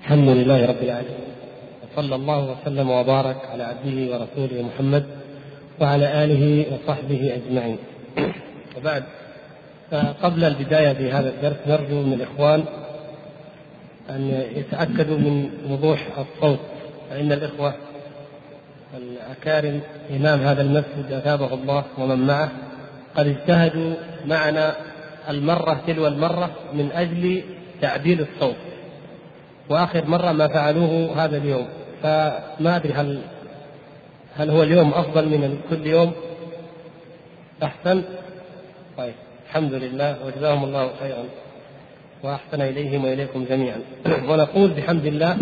الحمد لله رب العالمين، وصلى الله وسلم وبارك على عبده ورسوله محمد وعلى آله وصحبه أجمعين. وبعد، فقبل البداية في هذا الدرس نرجو من الإخوان أن يتأكدوا من وضوح الصوت، فإن الإخوة الأكارم إمام هذا المسجد أثابه الله ومن معه قد اجتهدوا معنا المرة تلو المرة من أجل تعديل الصوت، وآخر مرة ما فعلوه هذا اليوم، فما أدري هل هو اليوم أفضل من كل يوم أحسن؟ طيب، الحمد لله وجزاهم الله خيرا وأحسن إليهم وإليكم جميعا. ونقول بحمد الله.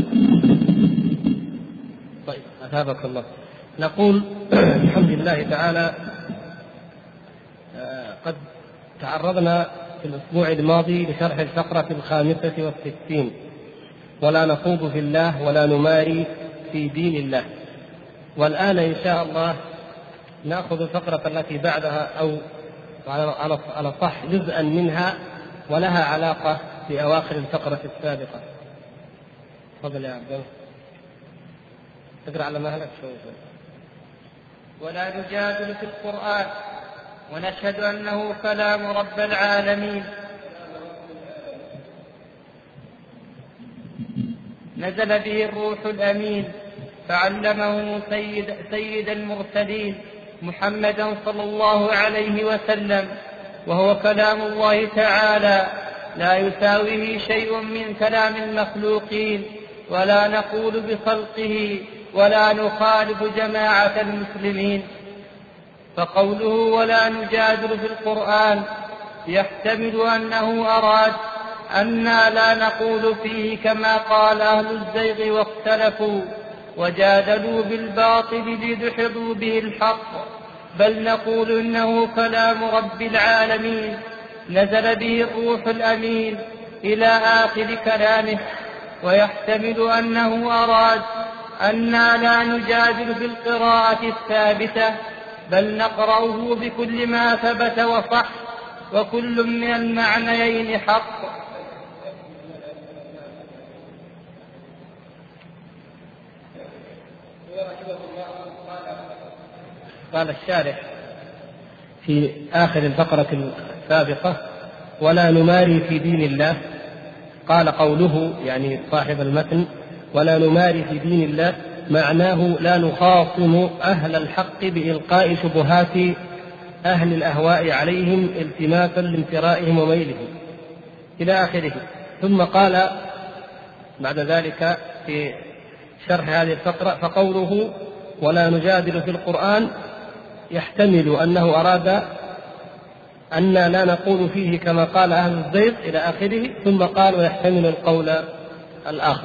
طيب، أثابك الله. نقول بحمد الله تعالى قد تعرضنا في الأسبوع الماضي لشرح الفقرة 65، ولا نخوض في الله ولا نماري في دين الله. والآن إن شاء الله نأخذ الفقرة التي بعدها، أو على صح جزءا منها ولها علاقة في أواخر الفقرة السابقة. تفضل يا عبد الله، اقرأ على مهلك شوي. ولا نجادل في القرآن ونشهد أنه كلام رب العالمين نزل به الروح الأمين فعلمه سيد المرسلين محمدا صلى الله عليه وسلم، وهو كلام الله تعالى لا يساويه شيء من كلام المخلوقين، ولا نقول بخلقه ولا نخالف جماعة المسلمين. فقوله ولا نجادل في القرآن يحتمل أنه أراد أننا لا نقول فيه كما قال أهل الزيغ واختلفوا وجادلوا بالباطل ليدحضوا به الحق، بل نقول إنه كلام رب العالمين نزل به الروح الأمين إلى آخر كلامه. ويحتمل أنه أراد أننا لا نجادل في القراءة الثابتة، بل نقرأه بكل ما ثبت وصح، وكل من المعنيين حق. قال الشارح في آخر الفقرة السابقة ولا نماري في دين الله، قال قوله يعني صاحب المتن ولا نماري في دين الله معناه لا نخاصم أهل الحق بإلقاء شبهات أهل الأهواء عليهم التماسا لانفرائهم وميلهم إلى آخره. ثم قال بعد ذلك في شرح هذه الفقرة فقوله ولا نجادل في القرآن يحتمل أنه أراد أن لا نقول فيه كما قال أهل الزيغ إلى آخره. ثم قال ويحتمل القول الآخر.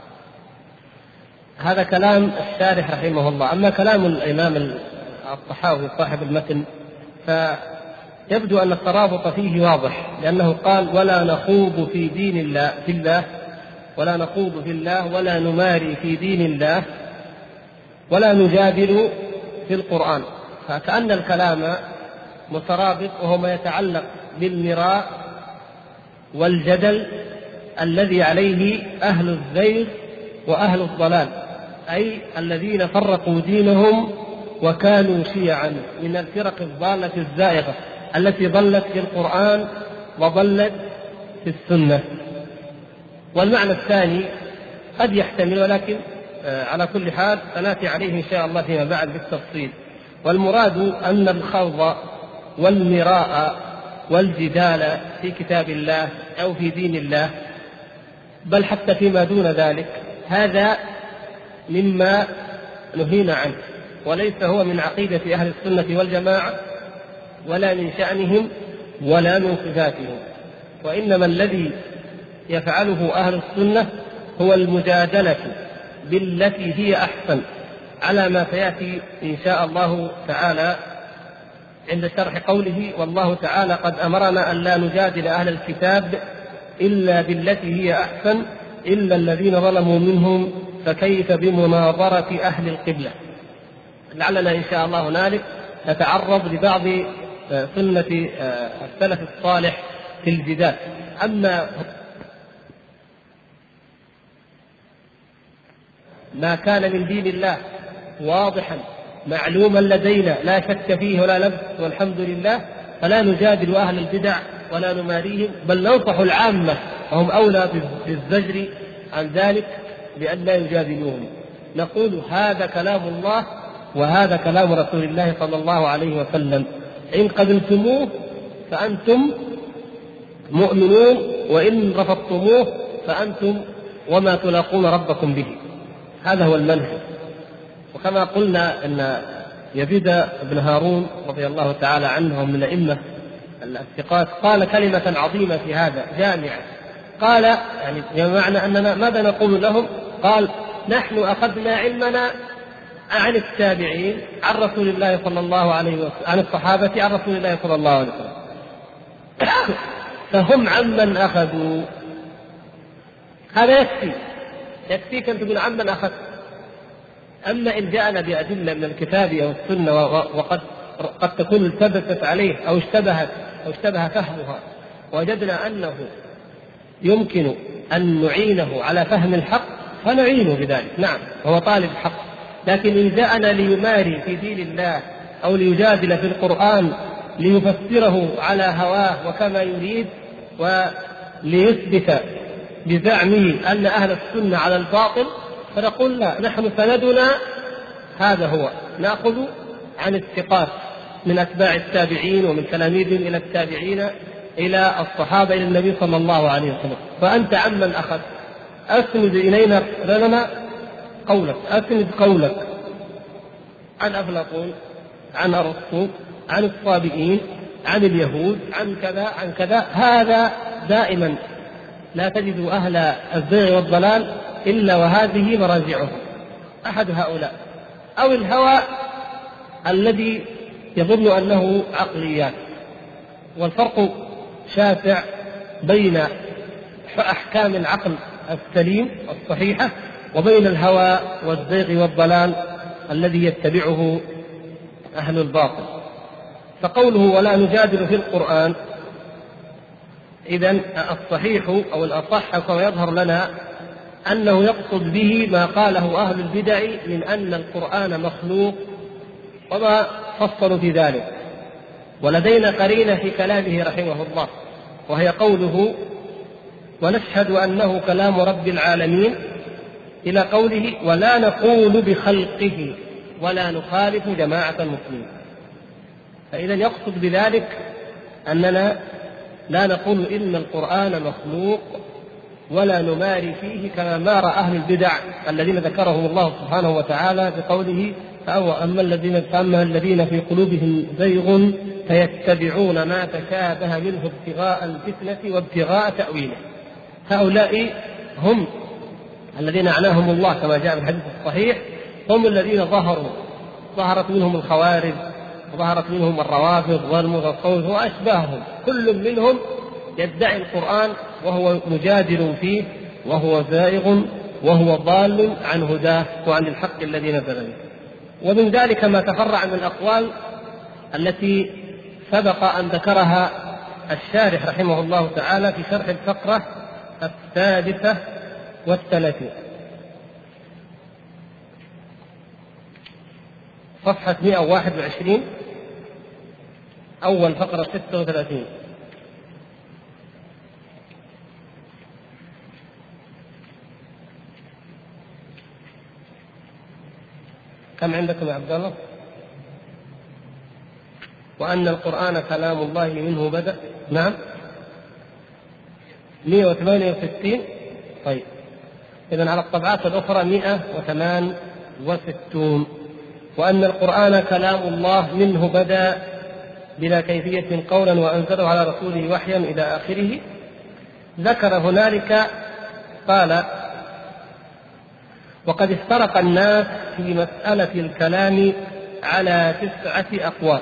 هذا كلام الشارح رحمه الله. أما كلام الإمام الطحاوي صاحب المتن فيبدو أن الترابط فيه واضح، لأنه قال ولا نخوض في دين الله في الله ولا نخوض في الله ولا نماري في دين الله ولا نجادل في القرآن، فكأن الكلام مترابط، وهو ما يتعلق بالمراء والجدل الذي عليه أهل الزيغ وأهل الضلال، أي الذين فرقوا دينهم وكانوا شيعا من الفرق الضالة الزائغة التي ضلت في القرآن وضلت في السنة. والمعنى الثاني قد يحتمل، ولكن على كل حال سنأتي عليه إن شاء الله فيما بعد بالتفصيل. والمراد أن الخوض والمراء والجدال في كتاب الله أو في دين الله، بل حتى فيما دون ذلك، هذا مما نهينا عنه، وليس هو من عقيدة أهل السنة والجماعة ولا من شأنهم ولا من صفاتهم. وإنما الذي يفعله أهل السنة هو المجادلة بالتي هي أحسن، على ما سيأتي إن شاء الله تعالى عند شرح قوله والله تعالى قد أمرنا أن لا نجادل أهل الكتاب إلا بالتي هي أحسن إلا الذين ظلموا منهم فكيف بمناظرة أهل القبلة. لعلنا إن شاء الله هنالك نتعرض لبعض سنة السلف الصالح في الجدال. أما ما كان من دين الله واضحا معلوما لدينا لا شك فيه ولا لبس والحمد لله، فلا نجادل أهل البدع ولا نماريهم، بل ننصح العامة وهم أولى بالزجر عن ذلك بأن لا يجادلوهم. نقول هذا كلام الله وهذا كلام رسول الله صلى الله عليه وسلم، إن قبلتموه فأنتم مؤمنون، وإن رفضتموه فأنتم وما تلاقون ربكم به. هذا هو المنهج. وكما قلنا أن يزيد بن هارون رضي الله تعالى عنه من الأئمة الثقات قال كلمة عظيمة في هذا جامعة، قال يعني بمعنى أننا ماذا نقول لهم؟ قال نحن أخذنا علمنا عن التابعين عن رسول الله صلى الله عليه وسلم، عن الصحابة عن رسول الله صلى الله عليه وسلم، فهم عمن أخذوا. هذا يكفيك أن تقول عمن أخذ. أما إن جاءنا بأدلة من الكتاب أو السنة وقد تكون التبست عليه أو اشتبه فهمها، وجدنا أنه يمكن أن نعينه على فهم الحق فنعينه بذلك، نعم هو طالب حق. لكن إن جاءنا ليماري في دين الله أو ليجادل في القرآن ليفسره على هواه وكما يريد وليثبت بزعمه أن أهل السنة على الباطل، فنقول لا، نحن سندنا هذا هو، نأخذ عن الثقات من أتباع التابعين ومن تلاميذهم إلى التابعين إلى الصحابة إلى النبي صلى الله عليه وسلم. فأنت عمن أخذ؟ أسند إلينا لنا قولك، أسند قولك عن أفلاطون، عن أرسطو، عن الصابئين، عن اليهود، عن كذا عن كذا. هذا دائما لا تجد أهل الزيغ والضلال إلا وهذه مراجعهم، أحد هؤلاء، أو الهوى الذي يظن أنه عقليات. والفرق شاسع بين أحكام العقل السليم الصحيحة وبين الهوى والزيغ والضلال الذي يتبعه أهل الباطل. فقوله ولا نجادل في القرآن، إذن الصحيح أو الأصح كما يظهر لنا أنه يقصد به ما قاله أهل البدع من أن القرآن مخلوق وما فصلوا في ذلك. ولدينا قرينة في كلامه رحمه الله، وهي قوله ونشهد أنه كلام رب العالمين إلى قوله ولا نقول بخلقه ولا نخالف جماعة المسلمين. فإذا يقصد بذلك أننا لا نقول إن القرآن مخلوق ولا نماري فيه كما مار أهل البدع الذين ذكرهم الله سبحانه وتعالى بقوله أما الذين في قلوبهم زيغ فيتبعون ما تشابه منه ابتغاء الفتنة وابتغاء تأويله. هؤلاء هم الذين أعناهم الله كما جاء في الحديث الصحيح، هم الذين ظهرت منهم الخوارج وظهرت منهم الروافض والمتصوفة وأشباههم، كل منهم يدعي القرآن وهو مجادل فيه وهو زائغ وهو ضال عن هداه وعن الحق الذي نزل به. ومن ذلك ما تفرع من الأقوال التي سبق أن ذكرها الشارح رحمه الله تعالى في شرح الفقرة 36 صفحة 121 أول فقرة 36. كم عندكم يا عبد الله؟ وأن القرآن كلام الله منه بدأ. نعم 168. طيب إذن على الطبعات الأخرى 168. وأن القرآن كلام الله منه بدأ بلا كيفية قولا وأنزله على رسوله وحيا إلى آخره. ذكر هنالك قال وقد افترق الناس في مسألة الكلام على 9 أقوال،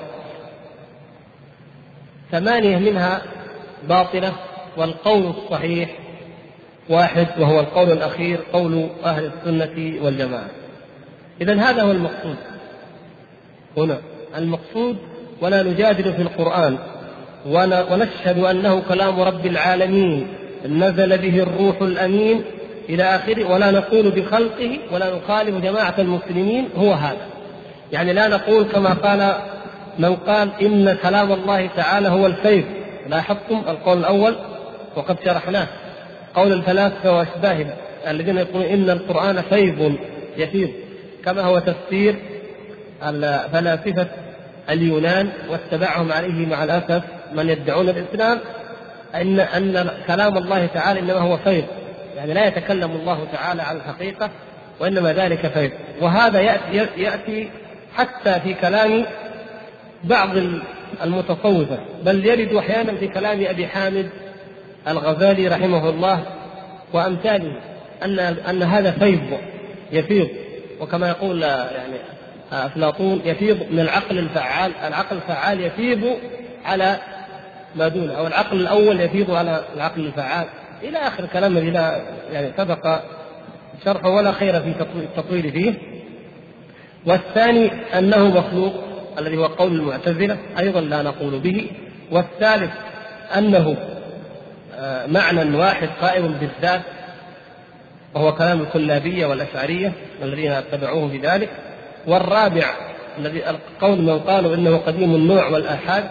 8 منها باطلة، والقول الصحيح 1 وهو القول الأخير قول أهل السنة والجماعة. إذن هذا هو المقصود هنا، المقصود ولا نجادل في القرآن ونشهد أنه كلام رب العالمين نزل به الروح الأمين إلى آخره، ولا نقول بخلقه ولا نخالف جماعة المسلمين، هو هذا. يعني لا نقول كما قال من قال إن كلام الله تعالى هو الفيض. لاحظتم القول الأول وقد شرحناه، قول الفلاسفة وأشباههم الذين يقولون إن القرآن فيض يفيض، كما هو تفسير فلاسفة اليونان واتبعهم عليه مع الأسف من يدعون الإسلام، أن كلام الله تعالى إنما هو فيض، يعني لا يتكلم الله تعالى على الحقيقة وإنما ذلك فيض. وهذا يأتي حتى في كلام بعض المتصوفة، بل يرد أحيانا في كلام أبي حامد الغزالي رحمه الله وأمثاله أن هذا فيض يفيض، وكما يقول يعني أفلاطون يفيض من العقل الفعال، العقل الفعال يفيض على ما دونه، أو العقل الأول يفيض على العقل الفعال، إلى آخر كلام الذي لا يعني سبق شرحه ولا خير في التطويل فيه. والثاني أنه مخلوق الذي هو قول المعتزلة، أيضا لا نقول به. والثالث أنه معنى واحد قائم بالذات، وهو كلام الكلابية والأشعرية الذين اتبعوه في ذلك. والرابع الذي القول من قالوا إنه قديم النوع والآحاد،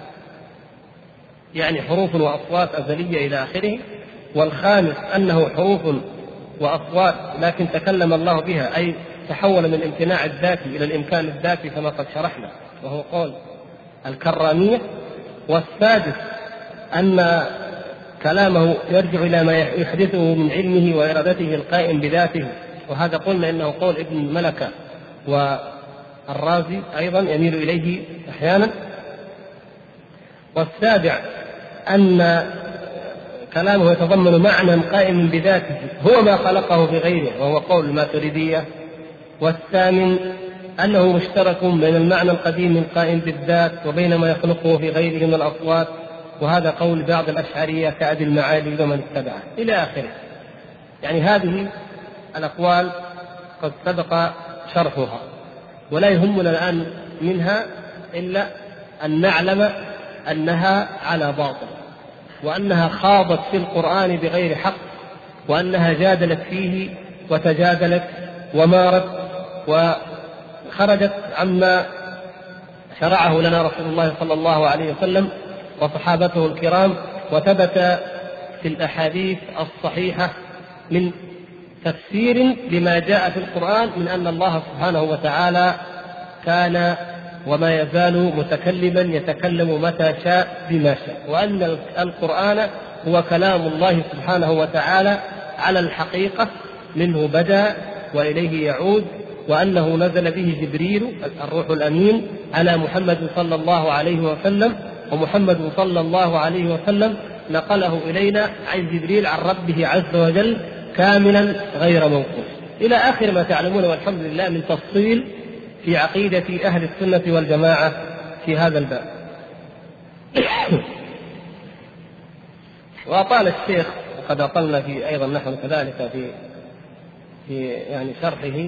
يعني حروف وأصوات أزلية إلى آخره. والخامس أنه حروف وأصوات لكن تكلم الله بها، أي تحول من الامتناع الذاتي إلى الإمكان الذاتي كما قد شرحنا، وهو قول الكرامية. والسادس أن كلامه يرجع إلى ما يحدثه من علمه وإرادته القائم بذاته، وهذا قلنا إنه قول ابن ملكة والرازي أيضا يميل إليه أحيانا. والسابع أن كلامه يتضمن معنى قائم بذاته هو ما خلقه في غيره، وهو قول الماتريدية. والثامن أنه مشترك بين المعنى القديم القائم بالذات وبين ما يخلقه في غيره من الأصوات، وهذا قول بعض الأشعرية كأبي المعالي ومن اتبعه إلى آخره. يعني هذه الأقوال قد سبق شرحها، ولا يهمنا الآن منها إلا أن نعلم أنها على باطل، وأنها خاضت في القرآن بغير حق، وأنها جادلت فيه وتجادلت ومارت وخرجت عما شرعه لنا رسول الله صلى الله عليه وسلم وصحابته الكرام. وثبت في الأحاديث الصحيحة من تفسير لما جاء في القرآن من أن الله سبحانه وتعالى كان وما يزال متكلما يتكلم متى شاء بما شاء، وأن القرآن هو كلام الله سبحانه وتعالى على الحقيقة، منه بدأ وإليه يعود، وأنه نزل به جبريل الروح الأمين على محمد صلى الله عليه وسلم، ومحمد صلى الله عليه وسلم نقله إلينا عن جبريل عن ربه عز وجل كاملا غير منقوص، إلى آخر ما تعلمون والحمد لله من تفصيل في عقيدة أهل السنة والجماعة في هذا الباب. وأطال الشيخ وقد أطلنا في أيضا نحن كذلك في يعني شرحه.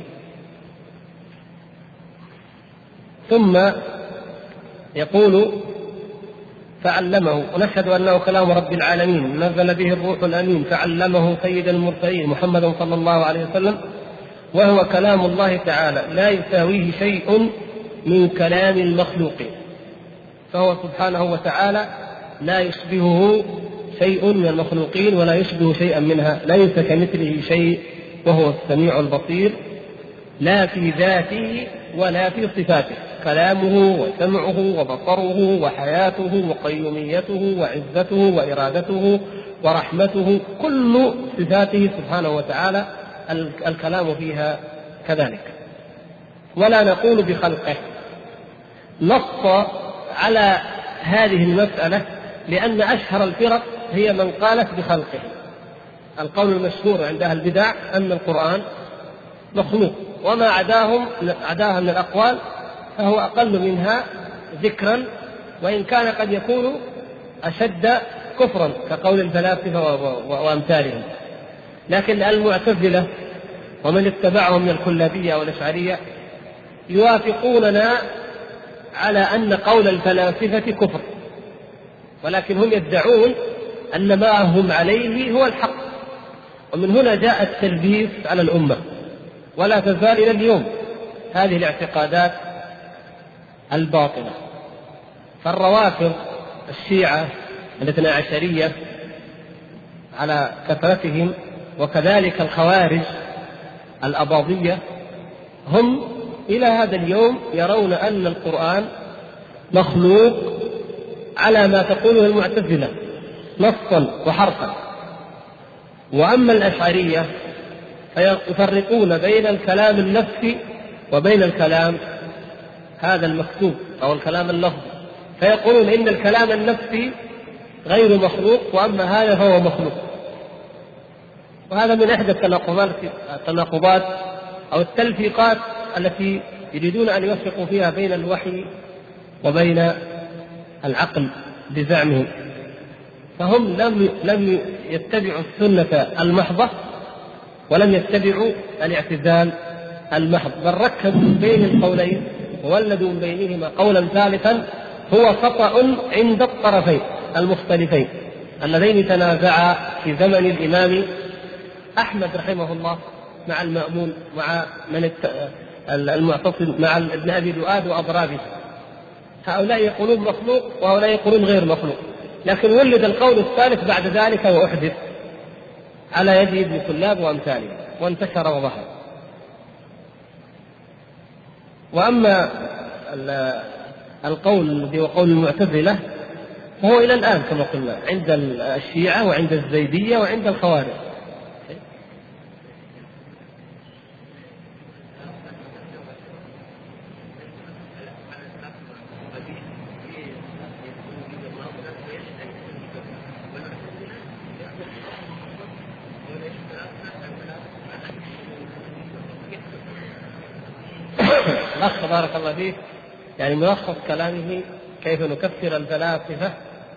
ثم يقول فعلمه، ونشهد أنه كلام رب العالمين نزل به الروح الأمين فعلمه سيد المرسلين محمد صلى الله عليه وسلم، وهو كلام الله تعالى لا يساويه شيء من كلام المخلوقين، فهو سبحانه وتعالى لا يشبهه شيء من المخلوقين ولا يشبه شيئا منها، ليس كمثله شيء وهو السميع البصير، لا في ذاته ولا في صفاته، كلامه وسمعه وبصره وحياته وقيوميته وعزته وإرادته ورحمته، كل صفاته سبحانه وتعالى الكلام فيها كذلك. ولا نقول بخلقه. نص على هذه المسألة لأن أشهر الفرق هي من قالت بخلقه. القول المشهور عند أهل البدع أن القرآن مخلوق، وما عداها من الأقوال فهو أقل منها ذكرا، وإن كان قد يكون أشد كفرا كقول الفلاسفة وأمثالهم. لكن المعتزلة ومن اتبعهم من الكلابية والأشعرية يوافقوننا على أن قول الفلاسفة كفر، ولكن هم يدعون أن ما هم عليه هو الحق، ومن هنا جاء التلبيس على الأمة، ولا تزال إلى اليوم هذه الاعتقادات الباطلة. فالروافض الشيعة الاثنى عشرية على كثرتهم، وكذلك الخوارج الأباضية، هم إلى هذا اليوم يرون أن القرآن مخلوق على ما تقوله المعتزلة نصا وحرفا. وأما الأشعرية فيفرقون بين الكلام النفسي وبين الكلام هذا المكتوب أو الكلام اللفظي، فيقولون إن الكلام النفسي غير مخلوق وأما هذا فهو مخلوق. وهذا من إحدى التناقضات أو التلفيقات التي يريدون أن يوفقوا فيها بين الوحي وبين العقل بزعمهم. فهم لم يتبعوا السنة المحضة ولم يتبعوا الاعتزال المحض، بل ركبوا بين القولين وولدوا من بينهما قولا ثالثا هو خطأ عند الطرفين المختلفين اللذين تنازعا في زمن الإمام أحمد رحمه الله مع المأمون مع المعتصم مع ابن أبي دؤاد وأضرابه. هؤلاء يقولون مخلوق وهؤلاء يقولون غير مخلوق، لكن ولد القول الثالث بعد ذلك وأحدث على يد ابن كلاب وأمثاله وانتشر وظهر. وأما القول الذي هو قول المعتزلة فهو إلى الآن كما قلنا عند الشيعة وعند الزيدية وعند الخوارج. الأخ بارك الله فيه يعني ملخص كلامه كيف نكفر الفلاسفة،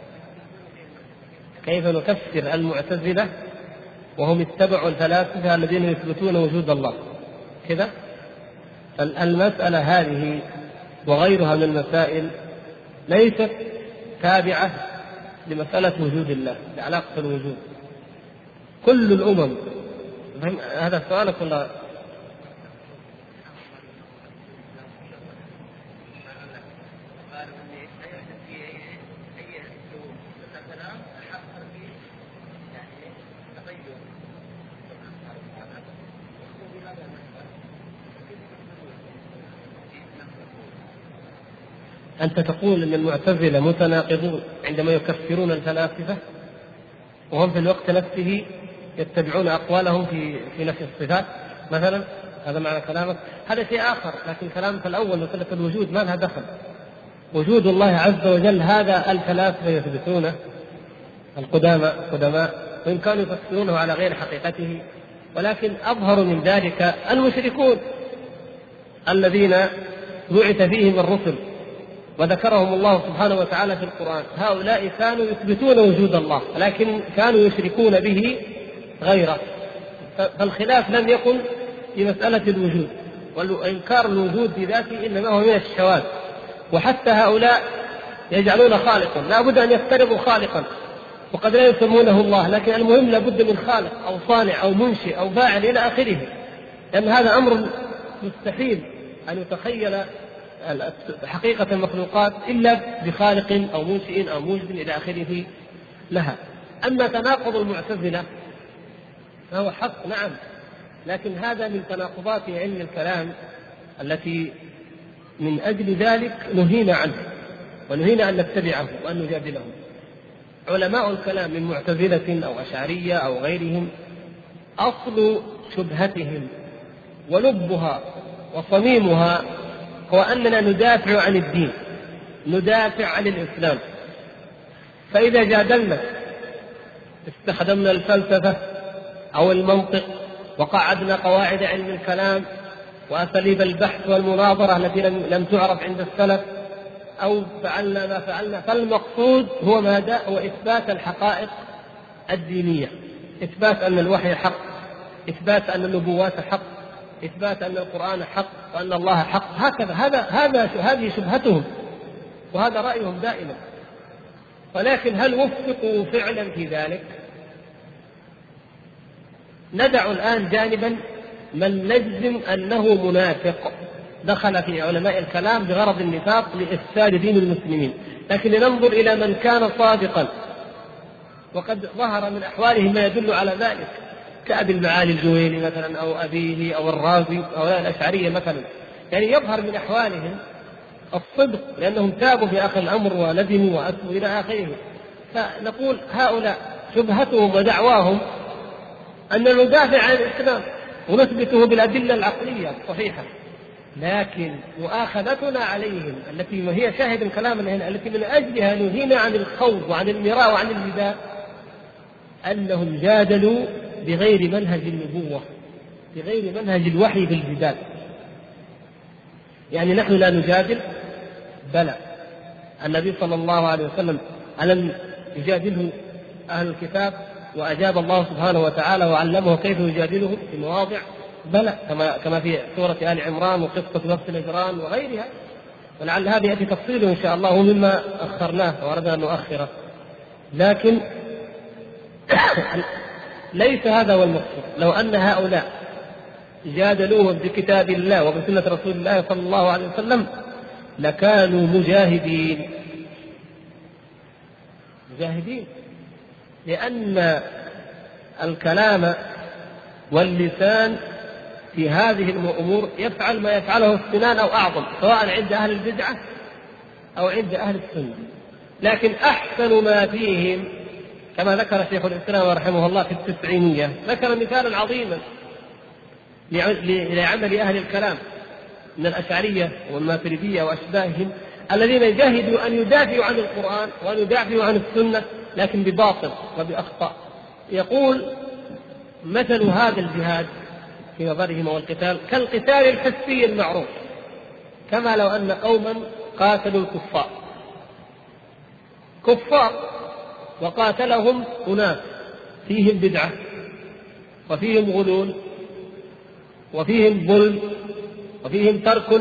كيف نكفر المعتزلة وهم اتبعوا الفلاسفة الذين يثبتون وجود الله كذا. المسألة هذه وغيرها من المسائل ليست تابعة لمسألة وجود الله لعلاقة الوجود. كل الأمم هذا السؤال كله أنت تقول أن المعتزلة متناقضون عندما يكفرون الفلاسفة وهم في الوقت نفسه يتبعون أقوالهم في نفي الصفات مثلا، هذا معنى كلامك؟ هذا شيء آخر، لكن كلامك الأول مسألة الوجود ما لها دخل. وجود الله عز وجل هذا الفلاسفة يثبتونه القدماء وإن كانوا يفسرونه على غير حقيقته، ولكن أظهر من ذلك المشركون الذين بعث فيهم الرسل وذكرهم الله سبحانه وتعالى في القرآن. هؤلاء كانوا يثبتون وجود الله لكن كانوا يشركون به غيره. فالخلاف لم يكن في مسألة الوجود، وإنكار الوجود في ذاته إنما هو من الشواذ. وحتى هؤلاء يجعلون خالقا لا بد أن يفترضوا خالقا وقد لا يسمونه الله، لكن المهم لا بد من خالق أو صانع أو منشئ أو فاعل إلى آخره، لأن هذا أمر مستحيل أن يتخيل حقيقة المخلوقات إلا بخالق أو منشئ أو موجد إلى آخره لها. أما تناقض المعتزلة فهو حق نعم، لكن هذا من تناقضات علم الكلام التي من أجل ذلك نهينا عنه ونهينا أن نتبعه وأن نجادله. علماء الكلام من معتزلة أو أشعرية أو غيرهم أصل شبهتهم ولبها وصميمها هو أننا ندافع عن الدين، ندافع عن الإسلام. فإذا جادلنا استخدمنا الفلسفة أو المنطق وقعدنا قواعد علم الكلام وأساليب البحث والمناظرة التي لم تعرف عند السلف أو فعلنا ما فعلنا، فالمقصود هو ماذا؟ هو إثبات الحقائق الدينية، إثبات أن الوحي حق، إثبات أن النبوات حق، إثبات أن القرآن حق وأن الله حق. هكذا هذه شبهتهم وهذا رأيهم دائما. ولكن هل وفقوا فعلا في ذلك؟ ندع الآن جانبا من نجزم أنه منافق دخل في علماء الكلام بغرض النفاق لإفساد دين المسلمين، لكن لننظر إلى من كان صادقا وقد ظهر من أحوالهم ما يدل على ذلك، كأبي المعالي الجويني مثلا، أو أبيه، أو الرازي، أو الأشعرية مثلا. يعني يظهر من أحوالهم الصدق لأنهم تابوا في آخر الأمر وندموا وأتوا إلى آخره. فنقول هؤلاء شبهتهم ودعواهم أن ندافع عن الإسلام ونثبته بالأدلة العقلية الصحيحة، لكن مؤاخذتنا عليهم التي هي شاهد كلامنا هنا، التي من أجلها نهينا عن الخوض وعن المراء وعن الجدال، أنهم جادلوا بغير منهج النبوة، بغير منهج الوحي في الجدال. يعني نحن لا نجادل، بلى النبي صلى الله عليه وسلم ألم يجادله أهل الكتاب وأجاب الله سبحانه وتعالى وعلمه كيف يجادله في مواضع؟ بلى، كما في سورة آل عمران وقصة نفس الإجرام وغيرها، ولعل هذا يأتي تفصيله إن شاء الله مما أخرناه وأردنا أن نؤخره. لكن ليس هذا هو المقصود. لو أن هؤلاء جادلوهم بكتاب الله وبسنة رسول الله صلى الله عليه وسلم لكانوا مجاهدين، لأن الكلام واللسان في هذه الأمور يفعل ما يفعله السنان أو أعظم، سواء عند أهل البدعة أو عند أهل السنة. لكن أحسن ما فيهم كما ذكر شيخ الإسلام رحمه الله في التسعينية، ذكر مثالا عظيما لعمل أهل الكلام من الأشعرية والماتريدية وأشباههم، الذين يجاهدوا أن يدافعوا عن القرآن وأن يدافعوا عن السنة لكن بباطل وبأخطاء. يقول مثل هذا الجهاد في نظرهم والقتال كالقتال الحسي المعروف، كما لو أن قوما قاتلوا كفار وقاتلهم أناس فيهم بدعة وفيهم غلول وفيهم ظلم وفيهم ترك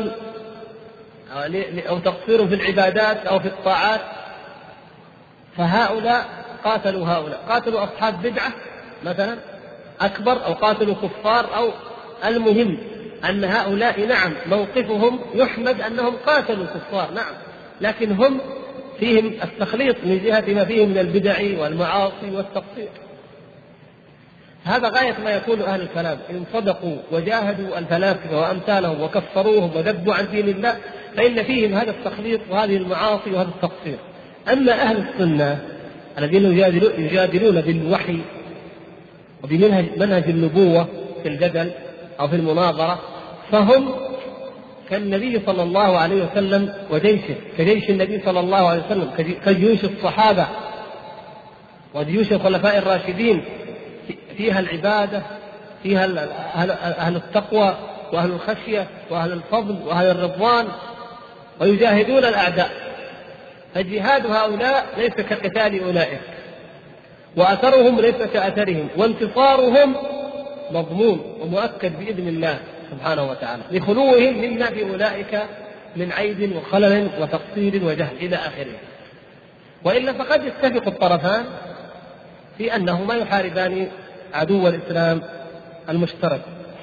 أو تقصير في العبادات أو في الطاعات، فهؤلاء قاتلوا هؤلاء، قاتلوا أصحاب بدعة مثلا أكبر أو قاتلوا كفار، أو المهم أن هؤلاء نعم موقفهم يحمد أنهم قاتلوا كفار نعم، لكن هم فيهم التخليط من جهة ما فيهم من البدع والمعاصي والتقصير. هذا غاية ما يكون أهل الكلام إن صدقوا وجاهدوا الفلاسفة وأمثالهم وكفروهم وذبوا عن دين الله، فإن فيهم هذا التخليط وهذه المعاصي وهذا التقصير. أما أهل السنة الذين يجادلون بالوحي وبمنهج النبوة في الجدل أو في المناظرة، فهم كالنبي صلى الله عليه وسلم وجيشه، كجيش النبي صلى الله عليه وسلم، كجيوش الصحابة وجيوش الخلفاء الراشدين، فيها العبادة، فيها أهل التقوى وأهل الخشية وأهل الفضل وأهل الرضوان، ويجاهدون الأعداء. فجهاد هؤلاء ليس كقتال أولئك، وأثرهم ليس كأثرهم، وانتصارهم مضمون ومؤكد بإذن الله سبحانه وتعالى لخلوهم مما في أولئك من عيب وخلل وتقصير وجهل إلى آخره. وإلا فقد يتفق الطرفان في أنهما يحاربان عدو الإسلام المشترك.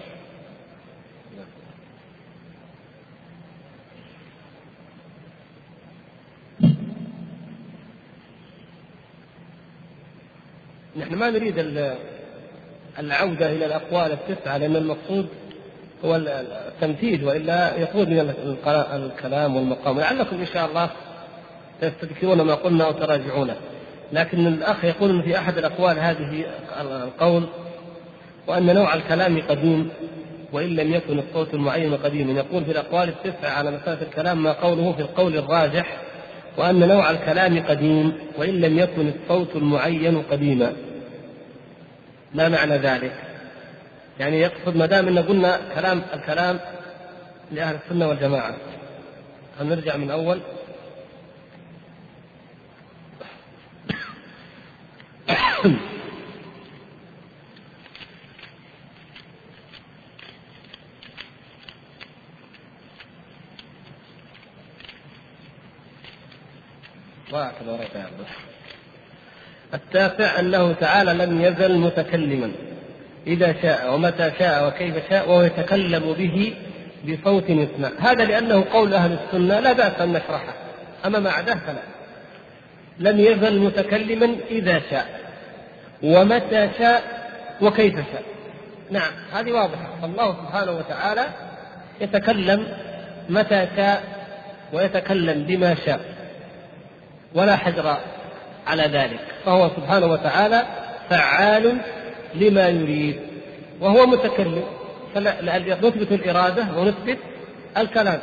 نحن ما نريد العودة إلى الأقوال التسعة، لأن المقصود هو التمثيل، وإلا يخرج من الكلام والمقام. لعلكم إن شاء الله تستذكرون ما قلنا وتراجعونه. لكن الأخ يقول إن في أحد الأقوال هذه القول وأن نوع الكلام قديم وإن لم يكن الصوت المعين قديما. يقول في الأقوال التسعة على مسألة الكلام ما قوله في القول الراجح، وأن نوع الكلام قديم وإن لم يكن الصوت المعين قديما. ما معنى ذلك؟ يعني يقصد ما دام إن قلنا الكلام لأهل السنة والجماعة. هنرجع من أول. التاسع أنه تعالى لم يزل متكلما إذا شاء ومتى شاء وكيف شاء، وهو يتكلم به بصوت يسمع. هذا لأنه قول أهل السنة لا بأس أن نشرحه، أما ما عداه فلا. لم يزل متكلما إذا شاء ومتى شاء وكيف شاء. نعم هذه واضحة. الله سبحانه وتعالى يتكلم متى شاء ويتكلم بما شاء ولا حجر على ذلك، فهو سبحانه وتعالى فعال لما يريد وهو متكلم، نثبت الإرادة ونثبت الكلام.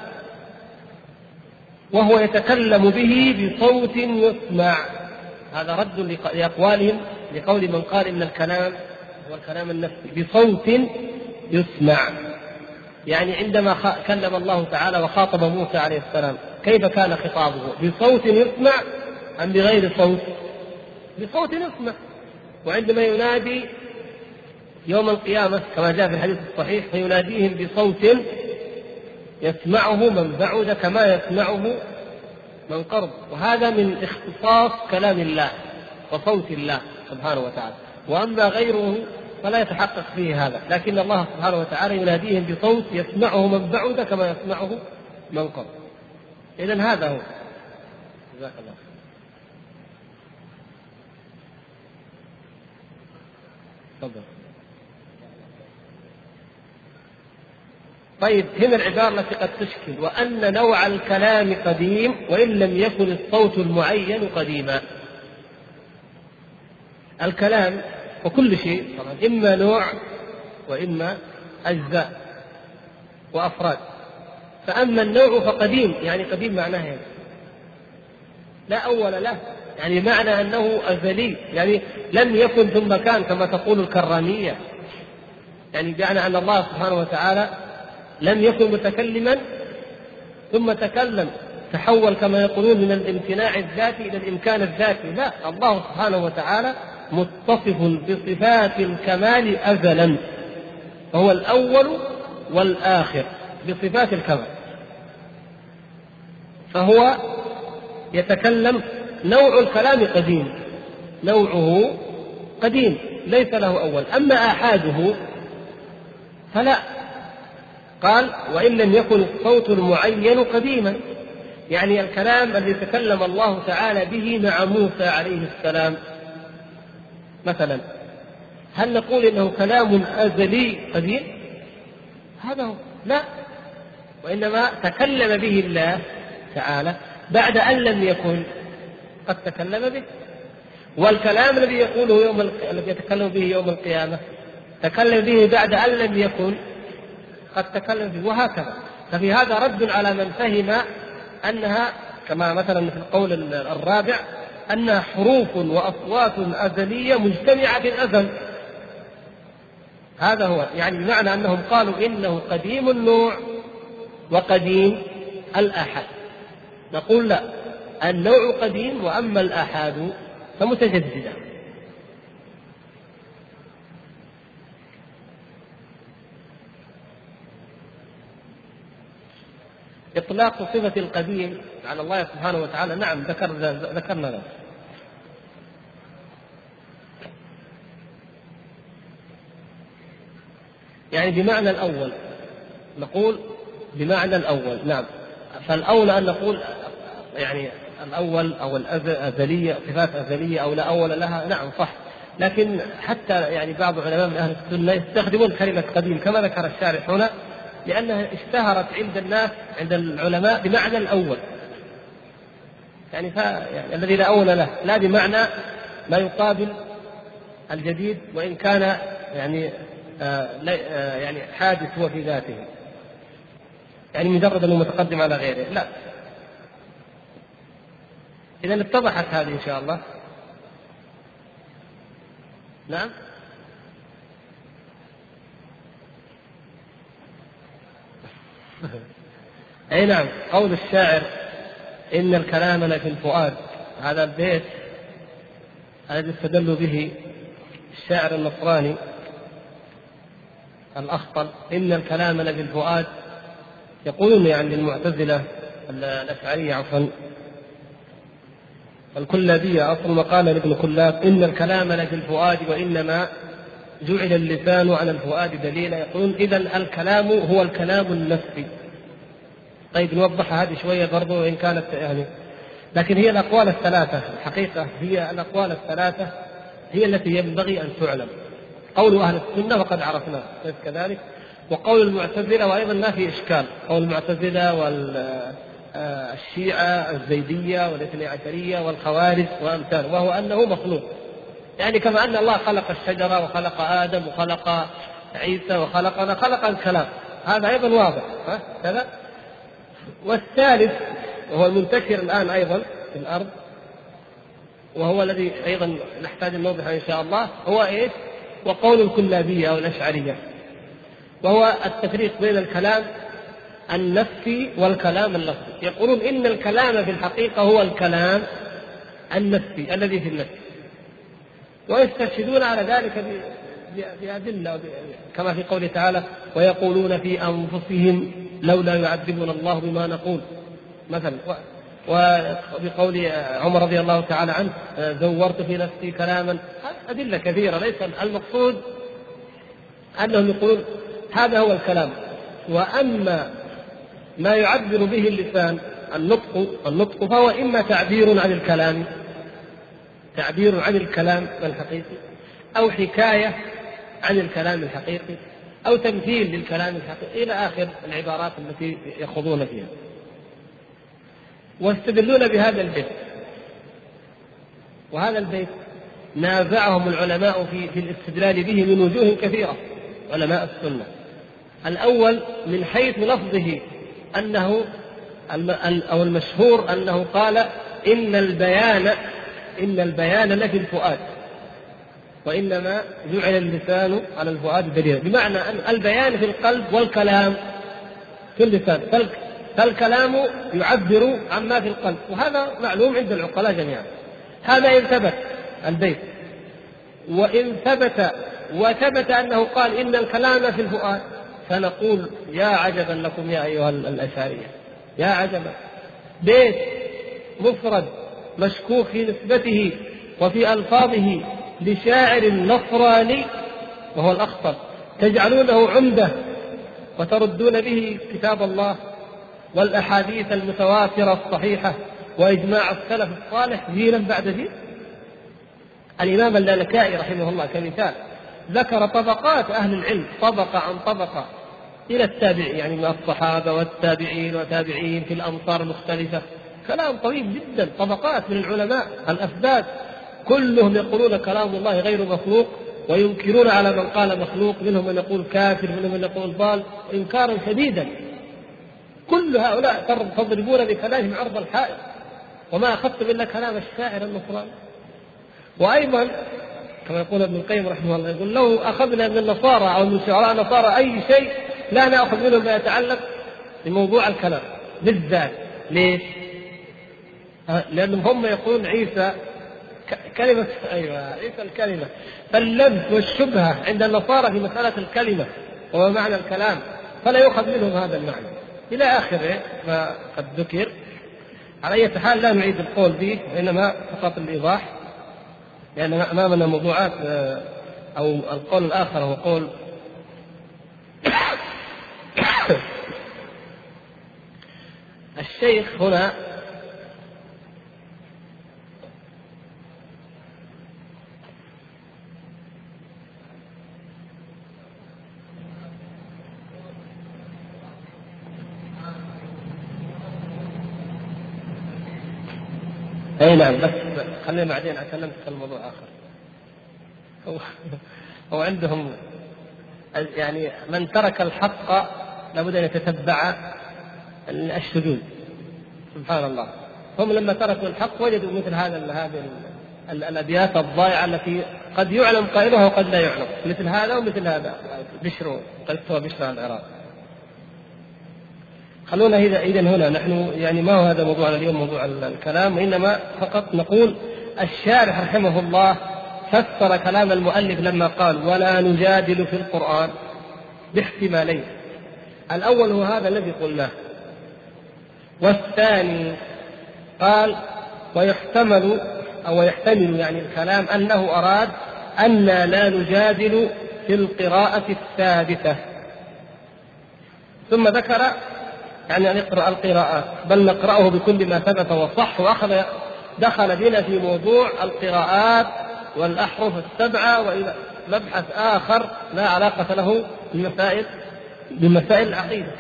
وهو يتكلم به بصوت يسمع، هذا رد لأقوالهم لقول من قال إن الكلام هو الكلام النفسي بصوت يسمع. يعني عندما كلم الله تعالى وخاطب موسى عليه السلام كيف كان خطابه؟ بصوت يسمع أم بغير صوت؟ بصوت يسمع. وعندما ينادي يوم القيامة كما جاء في الحديث الصحيح فيناديهم بصوت يسمعه من بعد كما يسمعه من قرب. وهذا من اختصاص كلام الله وصوت الله سبحانه وتعالى، وأما غيره فلا يتحقق فيه هذا، لكن الله سبحانه وتعالى يناديهم بصوت يسمعه من بعد كما يسمعه من قرب. إذن هذا هو. جزاك الله. تفضل. طيب هنا العبارة التي قد تشكل، وأن نوع الكلام قديم وإن لم يكن الصوت المعين قديما. الكلام وكل شيء طبعا إما نوع وإما أجزاء وأفراد. فأما النوع فقديم، يعني قديم معناه لا أول له، يعني معنى أنه أزلي، يعني لم يكن ثم كان كما تقول الكرامية، يعني معنى أن الله سبحانه وتعالى لم يكن متكلما ثم تكلم، تحول كما يقولون من الامتناع الذاتي إلى الإمكان الذاتي. لا، الله سبحانه وتعالى متصف بصفات الكمال أزلا، فهو الأول والآخر بصفات الكمال، فهو يتكلم. نوع الكلام قديم، نوعه قديم ليس له أول. أما آحاده فلا، قال وإن لم يكن الصوت المعين قديما، يعني الكلام الذي تكلم الله تعالى به مع موسى عليه السلام مثلا، هل نقول إنه كلام أزلي قديم؟ هذا هو، لا، وإنما تكلم به الله تعالى بعد أن لم يكن قد تكلم به. والكلام الذي يقوله الذي يتكلم به يوم القيامة تكلم به بعد أن لم يكن قد تكلم به، وهكذا. ففي هذا رد على من فهم أنها كما مثلا في القول الرابع أنها حروف وأصوات أزلية مجتمعة في الأزل. هذا هو، يعني بمعنى أنهم قالوا إنه قديم النوع وقديم الآحاد. نقول لا، النوع قديم وأما الآحاد فمتجددة. إطلاق صفة القديم على الله سبحانه وتعالى، نعم ذكرنا ذلك. يعني بمعنى الأول، نقول بمعنى الأول، نعم. فالأولى أن نقول يعني الأول أو الأزلية، صفات أزلية أو لا أول لها، نعم صح. لكن حتى يعني بعض علماء من أهل السنة يستخدمون كلمة قديم كما ذكر الشارح هنا، لأنها اشتهرت عند الناس عند العلماء بمعنى الأول، يعني الذي لا أول له، لا بمعنى ما يقابل الجديد وإن كان يعني حادث هو في ذاته، يعني مجرد أنه متقدم على غيره، لا. إذا اتضحت هذه إن شاء الله. نعم. أي نعم، قول الشاعر إن الكلام لفي الفؤاد، هذا البيت الذي استدل به الشاعر النصراني الأخطل، إن الكلام لفي الفؤاد. يقولون يعني المعتزلة الأشعرية عفوا الكلابية، أصل مقال لابن كلاب إن الكلام لفي الفؤاد وإنما جعل اللسان على الفؤاد دليلا، يقولون إذن الكلام هو الكلام النفسي. طيب نوضح هذه شوية برضو وإن كانت يعني، لكن هي الأقوال الثلاثة الحقيقة، هي الأقوال الثلاثة هي التي ينبغي أن تعلم. قول أهل السنة وقد عرفناه ليس كذلك، وقول المعتزلة وأيضا ما في إشكال، قول المعتزلة والشيعة الزيدية والاثني عشرية والخوارج وأمثال، وهو أنه مخلوق، يعني كما أن الله خلق الشجرة وخلق آدم وخلق عيسى وخلقنا، خلق الكلام، هذا أيضا واضح كذا. والثالث وهو المنتشر الآن أيضا في الأرض، وهو الذي أيضا نحتاج أن نوضحه إن شاء الله، هو إيش؟ وقول الكلابية أو الأشعرية، وهو التفريق بين الكلام النفسي والكلام اللفظي. يقولون إن الكلام في الحقيقة هو الكلام النفسي الذي في النفس، ويستشهدون على ذلك بأدلة كما في قوله تعالى ويقولون في أنفسهم لولا يعذبنا الله بما نقول مثلا، وبقول عمر رضي الله تعالى عنه زورت في نفسي كلاما، أدلة كثيرة. ليس المقصود أنهم يقولون هذا هو الكلام، وأما ما يعبر به اللسان النطق فهو إما تعبير عن الكلام، تعبير عن الكلام الحقيقي، أو حكاية عن الكلام الحقيقي، أو تمثيل للكلام الحقيقي، إلى آخر العبارات التي يخوضون فيها. واستدلون بهذا البيت، وهذا البيت نازعهم العلماء في الاستدلال به من وجوه كثيرة علماء السنة. الأول من حيث لفظه، أنه أو المشهور أنه قال إن البيان لفي الفؤاد وإنما جعل اللسان على الفؤاد دليلا، بمعنى أن البيان في القلب والكلام في اللسان، فالكلام يعبر عما في القلب، وهذا معلوم عند العقلاء جميعا. هذا إن ثبت البيت، وإن وثبت أنه قال إن الكلام في الفؤاد، فنقول يا عجبا لكم يا أيها الأشعرية، يا عجبا، بيت مفرد مشكوك في نسبته وفي ألفاظه لشاعر نصراني وهو الأخطر، تجعلونه عمدة وتردون به كتاب الله والأحاديث المتواترة الصحيحة وإجماع السلف الصالح جيلا بعد جيل. الإمام اللالكائي رحمه الله كمثال ذكر طبقات أهل العلم، طبقة عن طبقة إلى التابعين، يعني من الصحابة والتابعين وتابعين في الأمصار المختلفة، كلام طويل جدا، طبقات من العلماء الأثبات، كلهم يقولون كلام الله غير مخلوق، وينكرون على من قال مخلوق، منهم من يقول كافر، منهم من يقول ضال، إنكارا شديدا. كل هؤلاء تضربون بكلامهم عرض الحائط، وما أخذتم إلا كلام الشاعر النصراني. وأيضا كما يقول ابن القيم رحمه الله، يقول لو أخذنا من النصارى أو من شعراء النصارى أي شيء لا نأخذ منهم ما يتعلق بموضوع الكلام بالذات. ليش؟ لأنهم هم يقولون عيسى كلمة، أيوة عيسى الكلمة، فاللبس والشبهة عند النصارى في مسألة الكلمة وما معنى الكلام، فلا يؤخذ منهم هذا المعنى إلى آخره ما قد ذكر. على أي حال لا نعيد القول به، وإنما فقط الإيضاح، لأن أمامنا موضوعات. أو القول الآخر هو قول الشيخ هنا أي نعم، بس خلينا بعدين أكلمك في الموضوع آخر. هو عندهم يعني من ترك الحق لابد أن يتتبع الشذوذ، سبحان الله. هم لما تركوا الحق وجدوا مثل هذه الأبيات الضائعة التي قد يعلم قائلها وقد لا يعلم، مثل هذا ومثل هذا، بشر قد سوى بشر العراق. خلونا إذا هنا نحن يعني ما هو هذا موضوعنا اليوم، موضوع الكلام، وإنما فقط نقول الشارح رحمه الله فسر كلام المؤلف لما قال ولا نجادل في القرآن باحتمالين. الأول هو هذا الذي قلناه، والثاني قال ويحتمل يعني الكلام أنه أراد أن لا نجادل في القراءة الثابتة. ثم ذكر يعني أن نقرأ القراءات، بل نقرأه بكل ما ثبت وصح، دخل بنا في موضوع القراءات والأحرف السبعة، وإلى مبحث آخر لا علاقة له بمسائل العقيدة.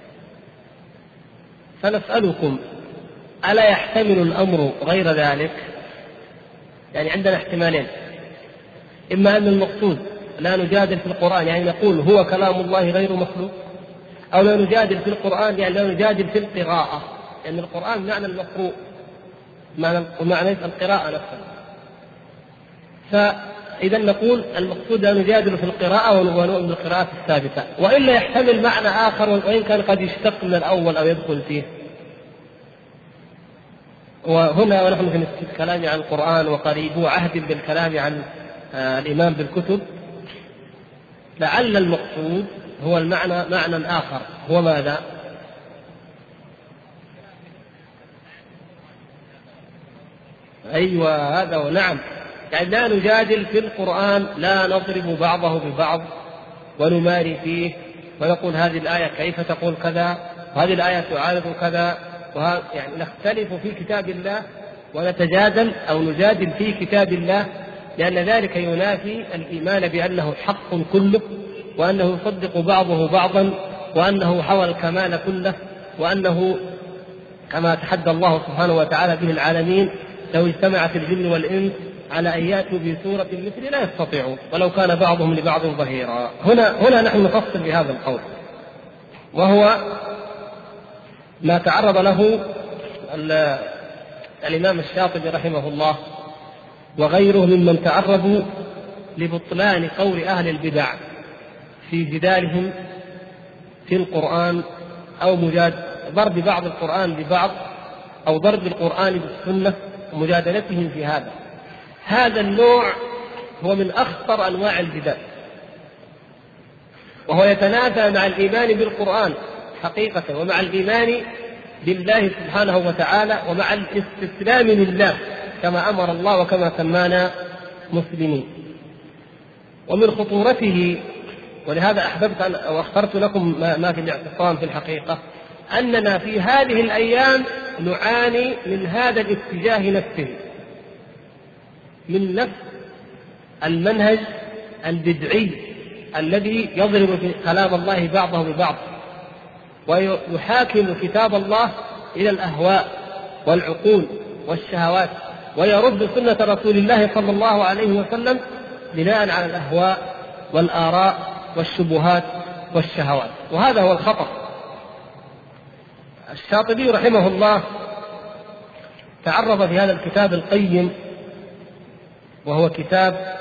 فنسألكم ألا يحتمل الأمر غير ذلك؟ يعني عندنا احتمالين: إما أن المقصود لا نجادل في القرآن يعني نقول هو كلام الله غير مخلوق، أو لا نجادل في القرآن يعني لا نجادل في القراءة، لأن يعني القرآن معنى المقروء ومعنى القراءة نفسها. فإذا نقول المقصود لا نجادل في القراءة ونؤمن بالقراءة الثابتة، وإلا يحتمل معنى آخر وإن كان قد يشتق من الأول أو يدخل فيه. وهنا ونحن في الكلام عن القرآن وقريبو عهد بالكلام عن الإيمان بالكتب، لعل المقصود هو معنى آخر، هو ماذا؟ أيوة هذا هو. نعم، يعني لا نجادل في القرآن، لا نضرب بعضه ببعض ونماري فيه ونقول هذه الآية كيف تقول كذا وهذه الآية تعارض كذا، يعني نختلف في كتاب الله ونتجادل أو نجادل في كتاب الله، لأن ذلك ينافي الإيمان بأنه حق كله، وأنه يصدق بعضه بعضا، وأنه حوى الكمال كله، وأنه كما تحدى الله سبحانه وتعالى به العالمين لو اجتمعت الجن والإنس على أن يأتوا بسورة مثل لا يستطيعون ولو كان بعضهم لبعض ظهيرا. هنا نحن نفصل بهذا القول، وهو ما تعرض له الإمام الشاطبي رحمه الله وغيره ممن تعرضوا لبطلان قول أهل البدع في جدالهم في القرآن، أو ضرب بعض القرآن ببعض، أو ضرب القرآن بالسنة ومجادلتهم في هذا النوع هو من أخطر أنواع الجدال، وهو يتنافى مع الإيمان بالقرآن حقيقة، ومع الإيمان بالله سبحانه وتعالى، ومع الاستسلام لله كما أمر الله وكما سمانا مسلمين. ومن خطورته، ولهذا أحببت أو اخترت لكم ما في الاعتصام في الحقيقة، أننا في هذه الأيام نعاني من هذا الاتجاه نفسه، من نفس المنهج البدعي الذي يضرب في كلام الله بعضه ببعض، ويحاكم كتاب الله إلى الأهواء والعقول والشهوات، ويرد سنة رسول الله صلى الله عليه وسلم بناء على الأهواء والآراء والشبهات والشهوات. وهذا هو الخطأ. الشاطبي رحمه الله تعرض في هذا الكتاب القيم، وهو كتاب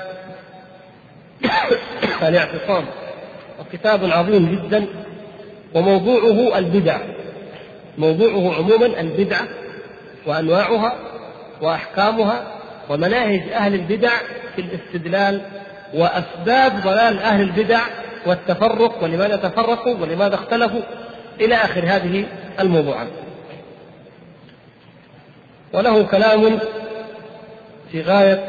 الاعتصام، وكتاب عظيم جدا، وموضوعه البدع، موضوعه عموما البدع وأنواعها وأحكامها ومناهج أهل البدع في الاستدلال، وأسباب ضلال أهل البدع والتفرق، ولماذا تفرقوا ولماذا اختلفوا، إلى آخر هذه الموضوعات. وله كلام في غاية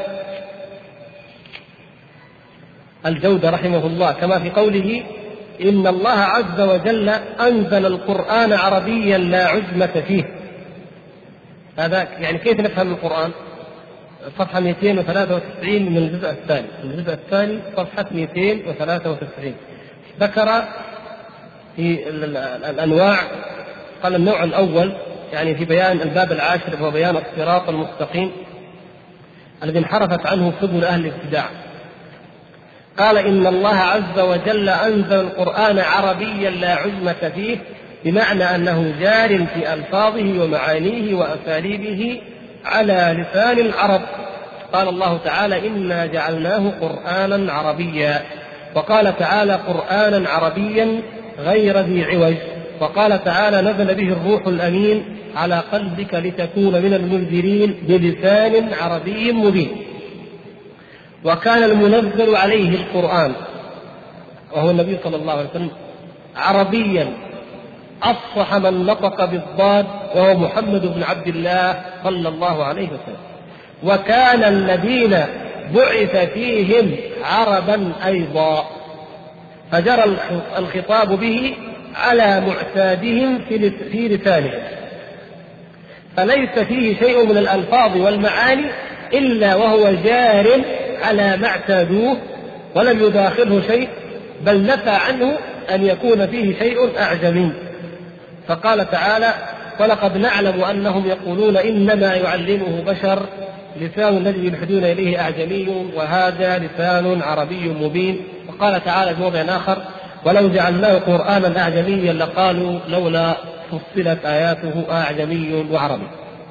الجودة رحمه الله، كما في قوله: إن الله عز وجل أنزل القرآن عربيا لا عجمة فيه. هذا يعني كيف نفهم القرآن؟ صفحة 293 من الجزء الثاني صفحة 293 ذكر في الأنواع، قال: النوع الأول يعني في بيان الباب العاشر، وهو بيان الصراط المستقيم الذي انحرفت عنه سبل أهل الابتداع. قال: إن الله عز وجل أنزل القرآن عربيا لا عجمة فيه، بمعنى أنه جار في ألفاظه ومعانيه وأساليبه على لسان العرب. قال الله تعالى: إنا جعلناه قرآنا عربيا. وقال تعالى: قرآنا عربيا غير ذي عوج. وقال تعالى: نزل به الروح الأمين على قلبك لتكون من المنذرين بلسان عربي مبين. وكان المنزل عليه القرآن وهو النبي صلى الله عليه وسلم عربيا أفصح من نطق بالضاد، وهو محمد بن عبد الله صلى الله عليه وسلم. وكان الذين بعث فيهم عربا أيضا، فجرى الخطاب به على معتادهم في لسانهم، فليس فيه شيء من الألفاظ والمعاني إلا وهو جار على ما اعتادوه ولم يداخله شيء، بل نفى عنه أن يكون فيه شيء أعجمي. فقال تعالى: ولقد نعلم أنهم يقولون إنما يعلمه بشر، لسان الذي يلحدون إليه أعجمي وهذا لسان عربي مبين. وقال تعالى في موضع آخر: ولو جعلناه قرآنا أعجميا لقالوا لولا فصلت آياته أعجمي وعربي.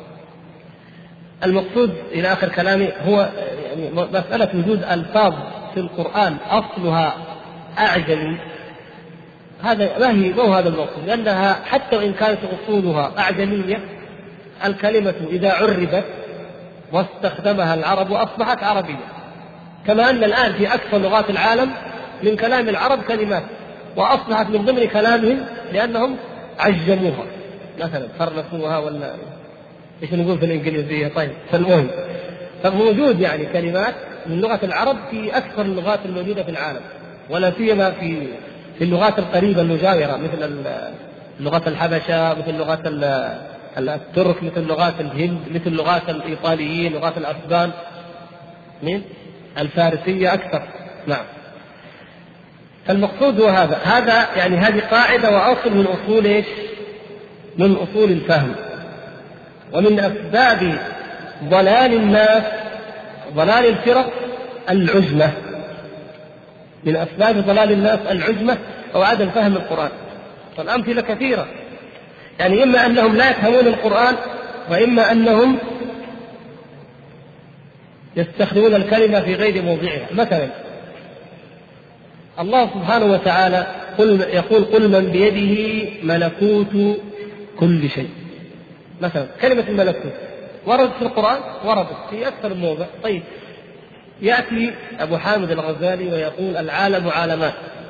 المقصود إلى آخر كلامي هو يعني مسألة وجود ألفاظ في القرآن أصلها أعجمي، هذا ما هو هذا المقصود، لأنها حتى وإن كانت أصولها أعجمية الكلمة إذا عربت واستخدمها العرب أصبحت عربية، كما أن الآن في أكثر لغات العالم من كلام العرب كلمات وأصبحت من ضمن كلامهم لأنهم عجموها، مثلا فرنسوها ولا إيش نقول في الإنجليزية. طيب فالمهم فموجود يعني كلمات من لغة العرب في أكثر اللغات الموجودة في العالم، ولا سيما في اللغات القريبة المجاورة مثل لغة الحبشة، مثل لغات الترك، مثل لغات الهند، مثل لغات الإيطاليين، لغات الأسبان، من الفارسية أكثر. نعم. فالمقصود هو هذا يعني هذه قاعدة وأصل من أصول إيش؟ من أصول الفهم. ومن أسباب ضلال الناس ضلال الفرق العجمة، من أسباب ضلال الناس العجمة أو عدم فهم القرآن. والأمثلة كثيرة، يعني إما أنهم لا يفهمون القرآن، وإما أنهم يستخدمون الكلمة في غير موضعها. مثلا الله سبحانه وتعالى يقول: قل من بيده ملكوت كل شيء. مثلا كلمة الملكوت وردت في القرآن، وردت في أكثر من موضع. طيب يأتي أبو حامد الغزالي ويقول: العالم عالمان،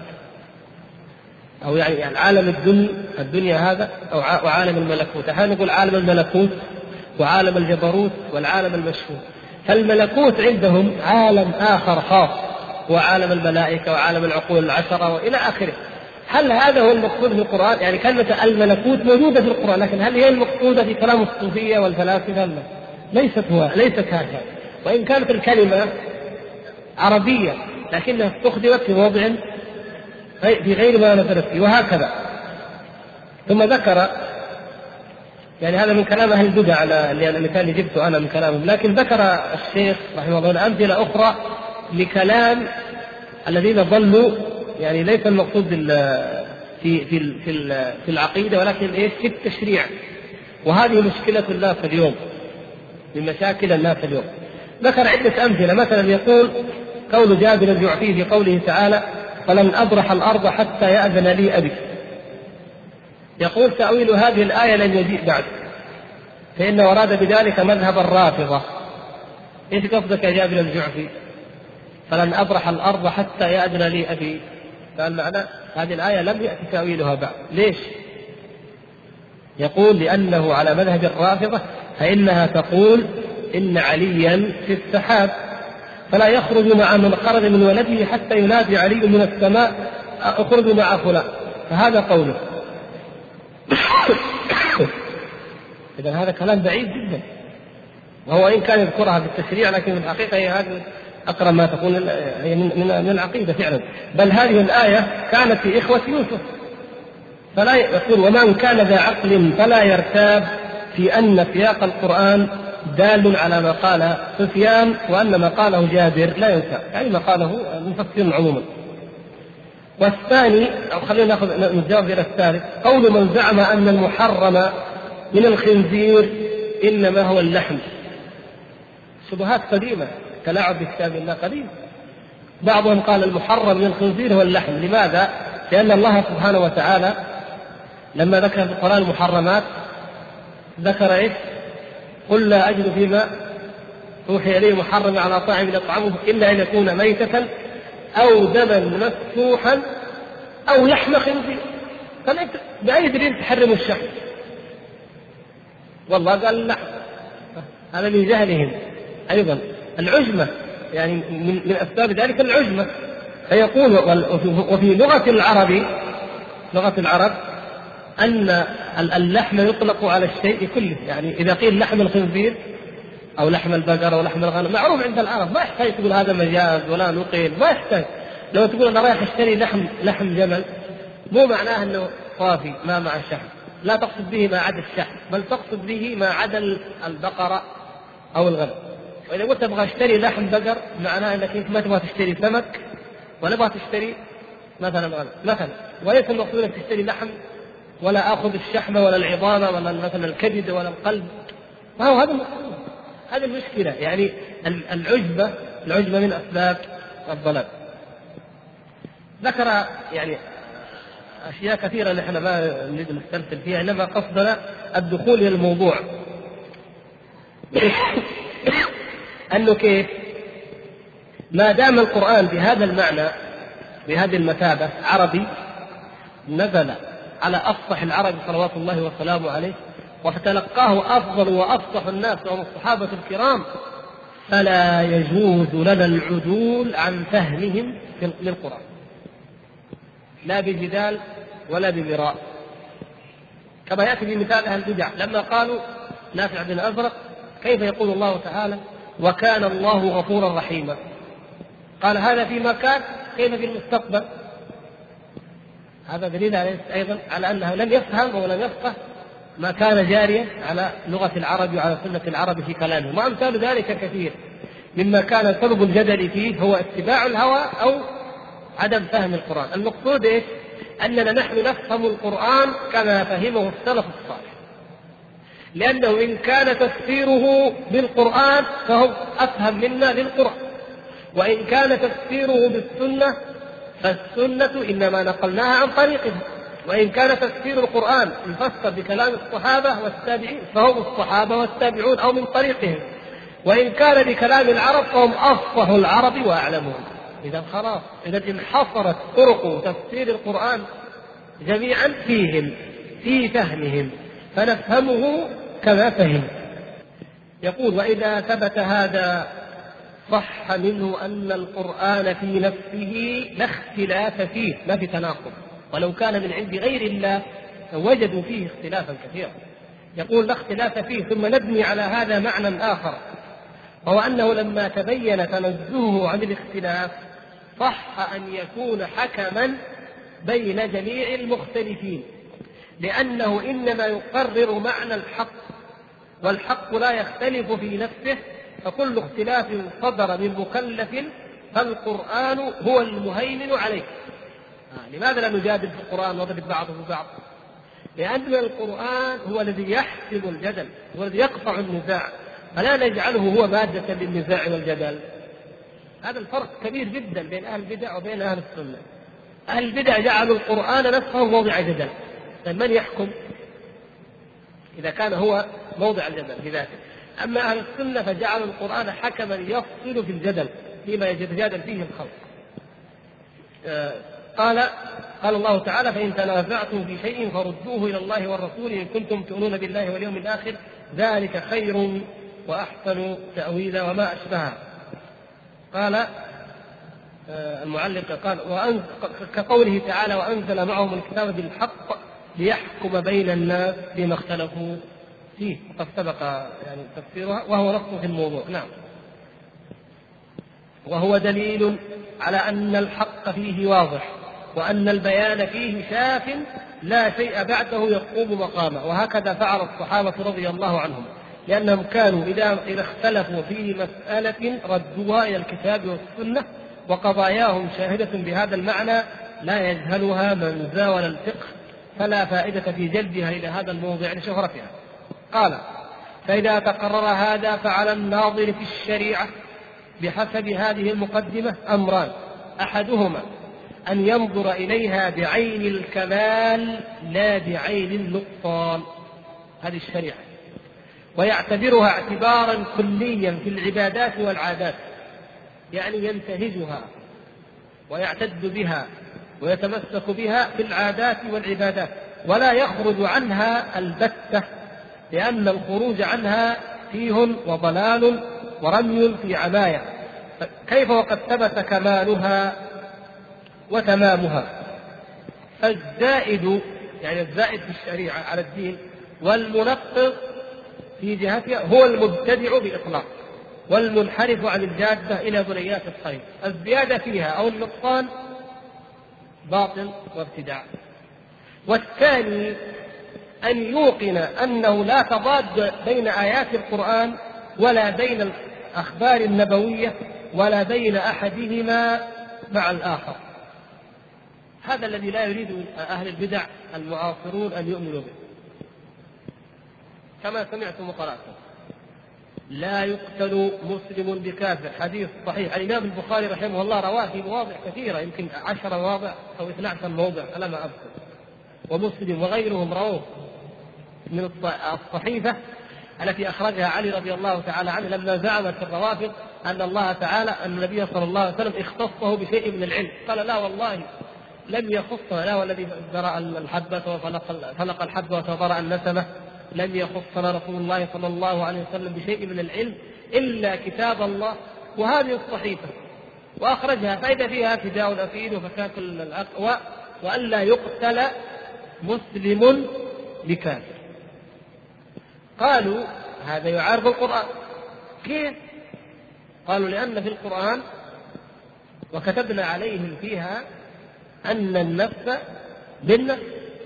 أو يعني العالم الدنيا هذا أو عالم الملكوت. أحيانا نقول عالم الملكوت وعالم الجبروت والعالم المشهود. فالملكوت عندهم عالم آخر خاص، وعالم الملائكة وعالم العقول العشرة وإلى آخره. هل هذا هو المقصود في القرآن؟ يعني كلمة الملكوت موجودة في القرآن، لكن هل هي المقصودة في كلام الصوفية والفلاسفة؟ ليست هكذا. وإن كانت الكلمة عربية لكنها استخدمت في موضع في غير ما نزلت فيه، وهكذا. ثم ذكر، يعني هذا من كلام أهل البدع على المثال اللي جبته أنا من كلامهم، لكن ذكر الشيخ رحمه الله أمثلة أخرى لكلام الذين ضلوا، يعني ليس المقصود في العقيدة، ولكن في التشريع. وهذه مشكلة الناس اليوم، من مشاكل الناس اليوم. ذكر عدة أمثلة. مثلا يقول قول جابر الجعفي في قوله تعالى: فلن أبرح الأرض حتى يأذن لي أبي. يقول: تأويل هذه الآية لن يجيء بعد، فإن وراد بذلك مذهب الرافضة. إيش قصدك يا جابر الجعفي؟ فلن أبرح الأرض حتى يأذن لي أبي. قال: معنى هذه الآية لم يأتي تأويلها بعد. ليش؟ يقول: لأنه على مذهب الرافضة، فإنها تقول إن عليا في السحاب، فلا يخرج مع من خرج من ولده حتى ينادي علي من السماء: اخرج مع فلان. فهذا قوله. إذا هذا كلام بعيد جدا، وهو إن كان يذكرها في التشريع، لكن في الحقيقة هي هذه أقرب ما تكون من العقيدة فعلا. بل هذه الآية كانت في إخوة يوسف. فلا يقول: ومن كان ذا عقل فلا يرتاب في أن سياق القرآن دال على ما قال سفيان، وأن ما قاله جابر لا ينسى، يعني ما قاله المفسرون عموما. والثاني، أو خلينا نجاوب إلى الثالث: قول من زعم أن المحرم من الخنزير إنما هو اللحم. شبهات قديمة، تلاعب بكتاب الله قديم. بعضهم قال المحرم من الخنزير هو اللحم. لماذا؟ لأن الله سبحانه وتعالى لما ذكر في القرآن المحرمات ذكر إيش؟ قل لا أجد فيما أوحي إليه محرم على طاعم يطعمه إلا أن يكون ميتة أو دما مسفوحا أو لحم خنزير. فأنت بأي دليل تحرم الشحم؟ والله قال اللحم. هذا من جهلهم. أيضا العجمة، يعني من أسباب ذلك العجمة. فيقول وفي لغة العرب أن اللحم يطلق على الشيء كله، يعني إذا قيل لحم الخنزير أو لحم البقر أو لحم الغنم معروف عند العرب، ما يحتاج تقول هذا مجاز ولا نقيل، ما يحتاج. لو تقول أنا رايح أشتري لحم جمل، مو معناه أنه صافي ما مع الشحم، لا تقصد به ما عدا الشحم، بل تقصد به ما عدا البقرة أو الغنم. وإذا قلت أبغى أشتري لحم بقر معناه أنك ما تبغى تشتري سمك ولا تبغى تشتري مثلا غنم مثلا، وليس المقصود أنك تشتري لحم ولا آخذ الشحم ولا العظام ولا مثلا الكبد ولا القلب، ما هو هذا المقصود. هذه المشكلة، يعني العجبة من أسباب الضلال. ذكر يعني أشياء كثيرة نحن ما نريد نسترسل فيها، إنما قصدنا الدخول إلى الموضوع. أنه كيف ما دام القرآن بهذا المعنى بهذه المثابة عربي، نزل على أفصح العرب صلوات الله وسلامه عليه، وفتلقاه أفضل وأفصح الناس وهم الصحابة الكرام، فلا يجوز لنا العدول عن فهمهم للقرآن، لا بجدال ولا بمراء. كما يأتي بمثال أهل البدع لما قالوا نافع بن أزرق كيف يقول الله تعالى وكان الله غفورا رحيما؟ قال هذا فيما كان، كيف في المستقبل؟ هذا دليل أيضا على أنه لم يفهم ولم يفقه ما كان جاريا على لغة العرب وعلى سنة العرب في كلامه. وأمثال ذلك كثير مما كان سبب الجدل فيه هو اتباع الهوى أو عدم فهم القرآن. المقصود إيش؟ أننا نحن نفهم القرآن كما فهمه السلف الصالح، لأنه إن كان تفسيره بالقرآن فهو أفهم منا للقرآن، وإن كان تفسيره بالسنة فالسنة إنما نقلناها عن طريقها، وإن كان تفسير القرآن يفسر بكلام الصحابة والتابعين فهم الصحابة والتابعون أو من طريقهم، وإن كان بكلام العرب فهم أفصح العرب وأعلمهم. إذا خلاص، إذا انحصرت طرق تفسير القرآن جميعا فيهم في فهمهم، فنفهمه كما فهم. يقول وإذا ثبت هذا صح منه أن القرآن في نفسه لا اختلاف فيه، ما في تناقض، ولو كان من عند غير الله وجدوا فيه اختلافا كثيرا. يقول لا اختلاف فيه، ثم نبني على هذا معنى آخر، وهو أنه لما تبين تنزهه عن الاختلاف صح أن يكون حكما بين جميع المختلفين، لأنه إنما يقرر معنى الحق، والحق لا يختلف في نفسه، فكل اختلاف صدر من مكلف فالقرآن هو المهيمن عليه. لماذا لا نجادل في القرآن ونضرب بعضه ببعض؟ لأن القرآن هو الذي يحسم الجدل، هو الذي يقطع النزاع، فلا نجعله هو مادة للنزاع والجدل. هذا الفرق كبير جدا بين أهل البدع وبين أهل السنة. أهل البدع جعلوا القرآن نفسه موضع جدل، من يحكم إذا كان هو موضع الجدل بذاته؟ أما أهل السنة فجعلوا القرآن حكما يفصل في الجدل فيما يتجادل فيه الخلق. قال الله تعالى فإن تنازعتم في شيء فردوه إلى الله والرسول إن كنتم تؤمنون بالله واليوم الآخر ذلك خير وأحسن تأويلا وما أشبهه. قال المعلق قال كقوله تعالى وأنزل معهم الكتاب بالحق ليحكم بين الناس بما اختلفوا فيه، وقد سبق يعني تفسيرها وهو نص في الموضوع. نعم، وهو دليل على أن الحق فيه واضح، وأن البيان فيه شاف لا شيء بعده يقوم مقامه. وهكذا فعل الصحابة رضي الله عنهم، لأنهم كانوا إذا اختلفوا في مسألة ردوها إلى الكتاب والسنة، وقضاياهم شاهدة بهذا المعنى لا يجهلها من زاول الفقه، فلا فائدة في جلبها إلى هذا الموضع لشهرتها. قال فإذا تقرر هذا فعلى الناظر في الشريعة بحسب هذه المقدمة أمران: أحدهما أن ينظر إليها بعين الكمال لا بعين النقصان، هذه الشريعة، ويعتبرها اعتبارا كليا في العبادات والعادات، يعني ينتهجها ويعتد بها ويتمسك بها في العادات والعبادات، ولا يخرج عنها البتة، لأن الخروج عنها فيه وضلال ورمي في عباية. كيف وقد ثبت كمالها وتمامها. الزائد يعني الزائد في الشريعة على الدين والمنقض في جهتها هو المبتدع بإطلاق، والمنحرف عن الجادة إلى بنيات الخير. الزيادة فيها أو النقصان باطل وابتداع. والثاني أن يوقن أنه لا تضاد بين آيات القرآن ولا بين الأخبار النبوية ولا بين أحدهما مع الآخر. هذا الذي لا يريد أهل البدع المعاصرون أن يؤمنوا به. كما سمعتم وقرأتم: لا يقتل مسلم بكافر، حديث صحيح. الإمام البخاري رحمه الله رواه في مواضع كثيرة، يمكن 10 مواضع أو 12 موضع على ما أذكر، ومسلم وغيرهم رواه من الصحيفة التي أخرجها علي رضي الله تعالى عنه لما زعمت الروافض أن الله تعالى أن النبي صلى الله عليه وسلم اختصه بشيء من العلم. قال: لا والله لم يخصنا، لا والذي زرع الحبة وفلق الحبة وتضرع النسمة، لم يخصنا رسول الله صلى الله عليه وسلم بشيء من العلم إلا كتاب الله وهذه الصحيفة، وأخرجها فإذا فيها فداء أفيد وفكاك الأقوى وألا يقتل مسلم بكافر. قالوا: هذا يعارض القرآن. كيف؟ قالوا: لأن في القرآن وكتبنا عليهم فيها أن النفس بالنفس،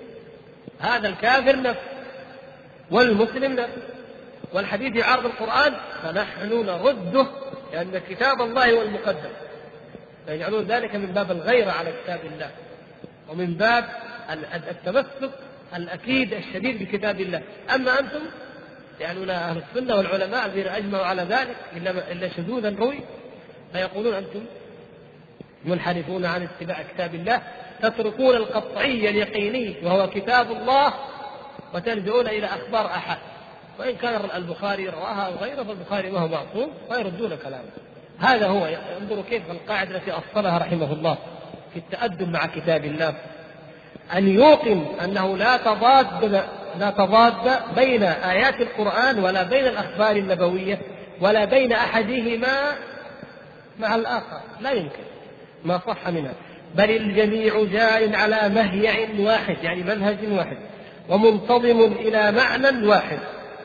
هذا الكافر نفس والمسلم نفس، والحديث يعارض القرآن فنحن نرده لأن كتاب الله هو المقدم. فيجعلون ذلك من باب الغيرة على كتاب الله ومن باب التمسك الأكيد الشديد بكتاب الله. أما أنتم يعنون أهل السنة والعلماء الذين أجمعوا على ذلك إلا شذوذا روي، فيقولون أنتم منحرفون عن اتباع كتاب الله، تتركون القطعي اليقيني وهو كتاب الله وتلجؤون إلى أخبار أحد، وإن كان البخاري رواها وغيره فالبخاري ما هو معصوم ويردون كلامه. هذا هو. انظروا كيف القاعدة التي أصلها رحمه الله في التأدب مع كتاب الله، أن يوقن أنه لا تضاد بين آيات القرآن ولا بين الأخبار النبوية ولا بين أحدهما مع الآخر، لا يمكن، ما صح منها، بل الجميع جار على مهيع واحد يعني منهج واحد ومنتظم إلى معنى واحد.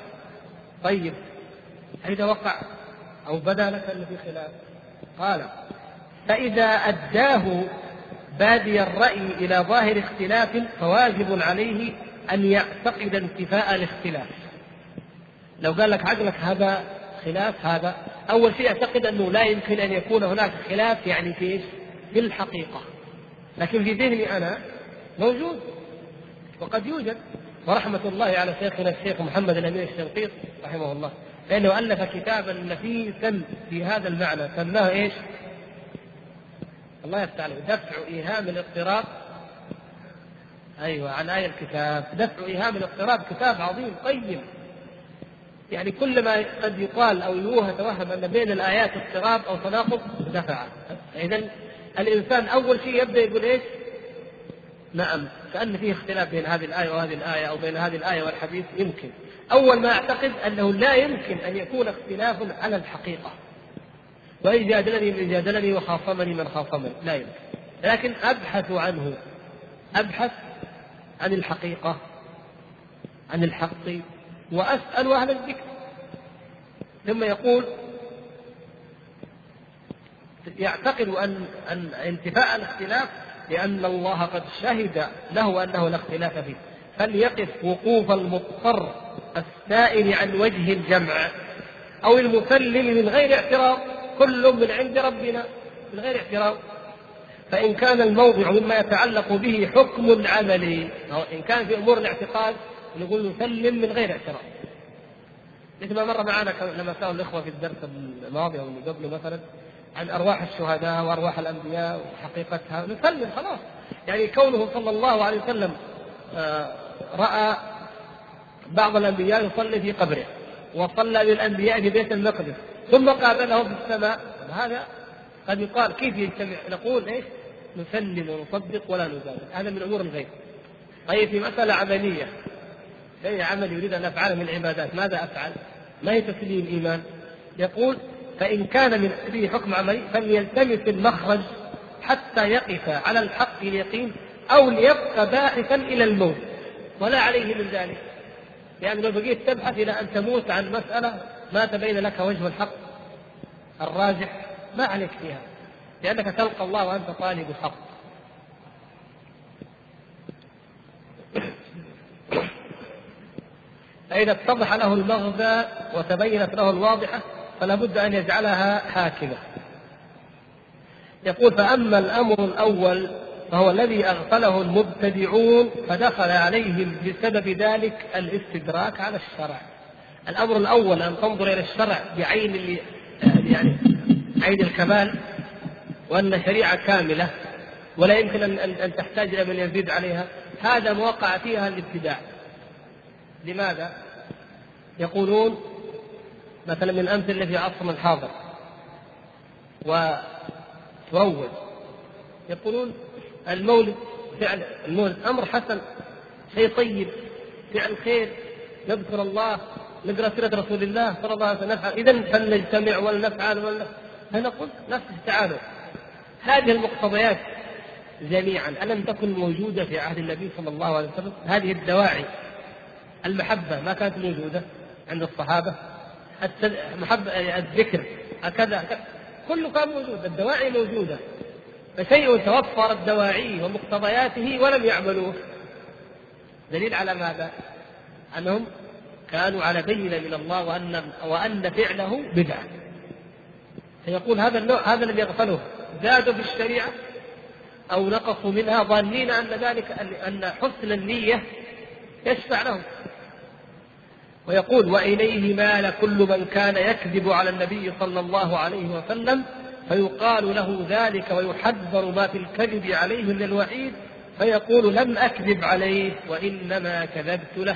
طيب إذا وقع أو بدا لك أن في خلاف، قال: فإذا أداه بادي الرأي إلى ظاهر اختلاف فواجب عليه أن يعتقد انتفاء الاختلاف. لو قال لك عقلك هذا خلاف، هذا أول شيء اعتقد أنه لا يمكن أن يكون هناك خلاف يعني في الحقيقة، لكن في ذهني أنا موجود وقد يوجد. ورحمة الله على شيخنا الشيخ محمد الأمين الشنقيطي رحمه الله، لأنه ألف كتابا نفيسا في هذا المعنى سماه إيش؟ الله يفتح عليه، دفع إيهام الاضطراب. أيوة، عن آية الكتاب، دفع إيهام الاضطراب، كتاب عظيم قيم. يعني كل ما قد يقال أو يتوهم أن بين الآيات اضطراب أو تناقض دفعه. إذن الإنسان أول شيء يبدأ يقول إيش؟ نعم، كأن فيه اختلاف بين هذه الآية وهذه الآية أو بين هذه الآية والحديث. يمكن أول ما أعتقد أنه لا يمكن أن يكون اختلاف على الحقيقة، وإن جادلني من جادلني وخاصمني من خاصمني، لا يمكن. لكن أبحث عنه، أبحث عن الحقيقة، عن الحق، وأسأل أهل الذكر. ثم يقول يعتقد أن انتفاء الاختلاف لأن الله قد شهد له أنه لا اختلاف فيه، فليقف وقوف المضطر السائل عن وجه الجمع أو المسلم من غير اعتراض، كل من عند ربنا من غير اعتراض. فإن كان الموضع مما يتعلق به حكم عملي، أو إن كان في أمور الاعتقاد نقول نسلم من غير اعتراض، مثل ما مر معنا لما سألوا الإخوة في الدرس الماضي أو اللي قبله مثلا عن أرواح الشهداء وأرواح الأنبياء وحقيقتها، نسلم خلاص. يعني كونه صلى الله عليه وسلم رأى بعض الأنبياء يصلي في قبره وصلى للأنبياء في بيت المقدس ثم قابله في السماء، هذا قد يقال كيف يجتمع؟ نقول إيش؟ نسلم ونصدق ولا نجادل، هذا من أمور الغيب. طيب في مسألة عملية، أي عمل يريد أن أفعله من العبادات، ماذا أفعل؟ ما هي تسليم الإيمان؟ يقول فإن كان من به حكم عملي فليلتمس المخرج حتى يقف على الحق اليقين أو ليبقى باحثا إلى الموت، ولا عليه من ذلك. يعني لو بقيت تبحث إلى أن تموت عن مسألة ما تبين لك وجه الحق الراجح ما عليك فيها، لأنك تلقى الله وأنت طالب الحق. فإذا اتضح له المغزى وتبينت له الواضحة فلا بد أن يجعلها حاكمة. يقول: فأما الأمر الأول فهو الذي أغفله المبتدعون فدخل عليهم بسبب ذلك الاستدراك على الشرع. الأمر الأول أن تنظر إلى الشرع بعين عين الكمال، وأن شريعة كاملة ولا يمكن أن تحتاج إلى من يزيد عليها، هذا موقع فيها الابتداع. لماذا؟ يقولون مثلا من الأمثلة في عصرنا الحاضر وتروج، يقولون المولد فعل المولد أمر حسن، شيء طيب، فعل خير، نذكر الله، نقرأ سيرة رسول الله صلى الله عليه وسلم، نفعل، إذن فلنجتمع ولنفعل فنقول نفس تعالوا. هذه المقتضيات جميعا ألم تكن موجودة في عهد النبي صلى الله عليه وسلم؟ هذه الدواعي، المحبة ما كانت موجودة عند الصحابة، محبة الذكر هكذا كله كان موجود، الدواعي موجودة، فشيء توفرت دواعيه ومقتضياته ولم يعملوه. دليل على ماذا؟ أنهم كانوا على بينة من الله وأن فعله بدعة. فيقول هذا النوع، هذا الذي يغفله، زادوا بالشريعة أو نقصوا منها ظانين أن ذلك أن حسن النية يشفع لهم. ويقول: وإليه مال كل من كان يكذب على النبي صلى الله عليه وسلم فيقال له ذلك ويحذر ما في الكذب عليه من الوعيد، فيقول: لم أكذب عليه وإنما كذبت له.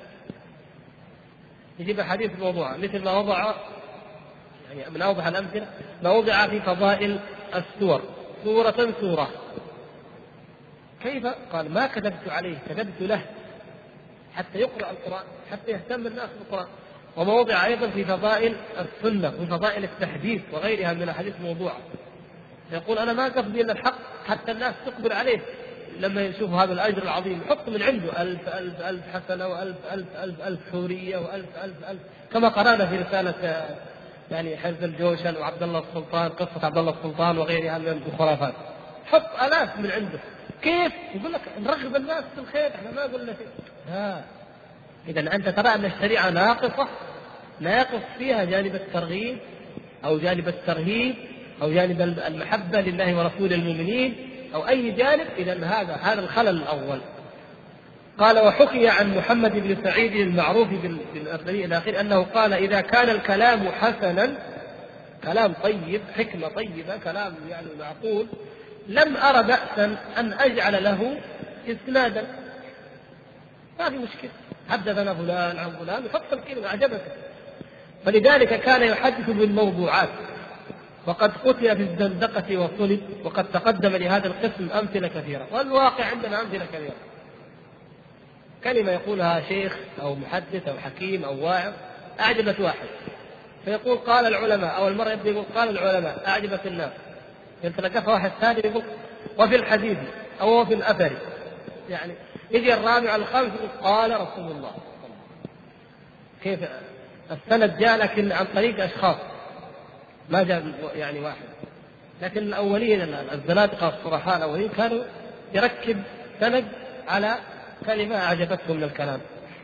يجيب حديث موضوع مثل ما وضع، يعني من أوضح الأمثلة ما وضع في فضائل السور، سورة كيف؟ قال: ما كذبت عليه، كذبت له حتى يقرأ القرآن، حتى يهتم الناس بالقرآن. وما وضع أيضا في فضائل السنة وفي فضائل التحديث وغيرها من الحديث موضوعة، يقول: أنا ما قصدي إلا الحق حتى الناس تقبل عليه، لما يشوفوا هذا الأجر العظيم يحط من عنده 1000 1000 1000 حسنة و1000 حورية و1000 كما قرأنا في رسالة يعني حفظ الجوشن وعبد الله السلطان، قصة عبد الله السلطان وغيرها من الخرافات، حط آلاف من عنده. كيف؟ يقول لك نرغب الناس في الخير، احنا ما قلنا شيء. إذا أنت ترى أن الشريعة ناقص فيها جانب الترغيب أو جانب الترهيب أو جانب المحبة لله ورسول المؤمنين أو أي جانب. إذا هذا الخلل الأول. قال: وحكي عن محمد بن سعيد المعروف بالأرضي الأخير أنه قال: إذا كان الكلام حسنا، كلام طيب، حكمة طيبة، كلام يعني معقول، لم أرى بأسا أن أجعل له إسنادا، ما في مشكلة، حدثنا فلان عن فلان، يحط الكلمة أعجبك. فلذلك كان يحدث بالموضوعات، وقد قتل في الزندقة وصلب، وقد تقدم لهذا القسم أمثلة كثيرة، والواقع عندنا أمثلة كثيرة. كلمة يقولها شيخ أو محدث أو حكيم أو واعظ أعجبت واحد، فيقول قال العلماء، أو المرة يبدأ يقول قال العلماء، أعجبت الناس. يتلقفها واحد ثاني يقول وفي الحديث أو في الأثر، يعني يجي الرابع الخامس يقول قال رسول الله. كيف السند جاء لكن عن طريق أشخاص، ما جاء يعني واحد. لكن الأولين الزنادقة الصرحاء الأولين كانوا يركب سند على كلمة أعجبتهم من الكلام.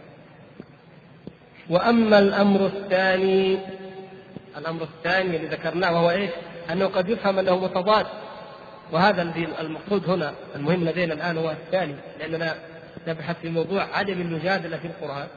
وأما الأمر الثاني الذي ذكرناه وهو إيش؟ أنه قد يفهم أنه متضاد، وهذا الذي المقصود هنا المهم لدينا الآن هو الثاني، لأننا نبحث في موضوع عدم المجادلة في القرآن.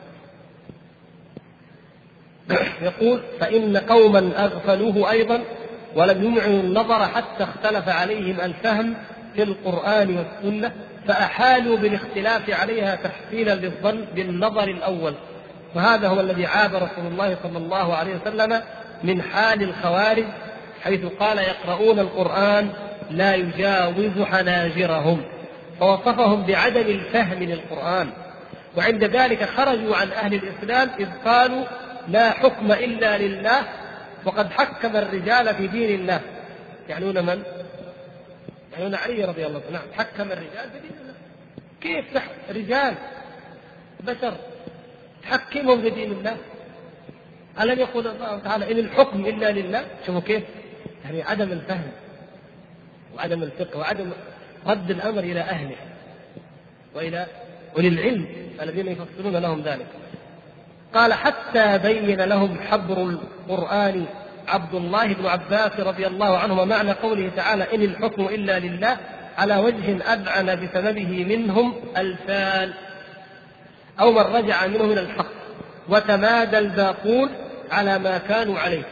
يقول: فإن قوما أغفلوه أيضا ولم يمعنوا النظر حتى اختلف عليهم الفهم في القرآن والسنة، فأحالوا بالاختلاف عليها تحصيلا للظن بالنظر الأول. وهذا هو الذي عاب رسول الله صلى الله عليه وسلم من حال الخوارج، حيث قال: يقرؤون القرآن لا يجاوز حناجرهم، فوصفهم بعدم الفهم للقرآن. وعند ذلك خرجوا عن أهل الإسلام إذ قالوا: لا حكم إلا لله وقد حكم الرجال في دين الله. يعنون من؟ يعني علي رضي الله عنه نعم حكم الرجال بدين الله. كيف رجال بشر تحكمهم بدين الله؟ ألم يقول الله تعالى إن الحكم إلا لله؟ شوفوا كيف يعني عدم الفهم وعدم الفقه وعدم رد الأمر إلى أهله وإلى أولي العلم الذين يفسرون لهم ذلك. قال حتى بين لهم حبر القرآن عبد الله بن عباس رضي الله عنهما معنى قوله تعالى إن الحكم إلا لله على وجه أذعن بسببه منهم الفال أو من رجع منه من الحق، وتمادى الباقون على ما كانوا عليه،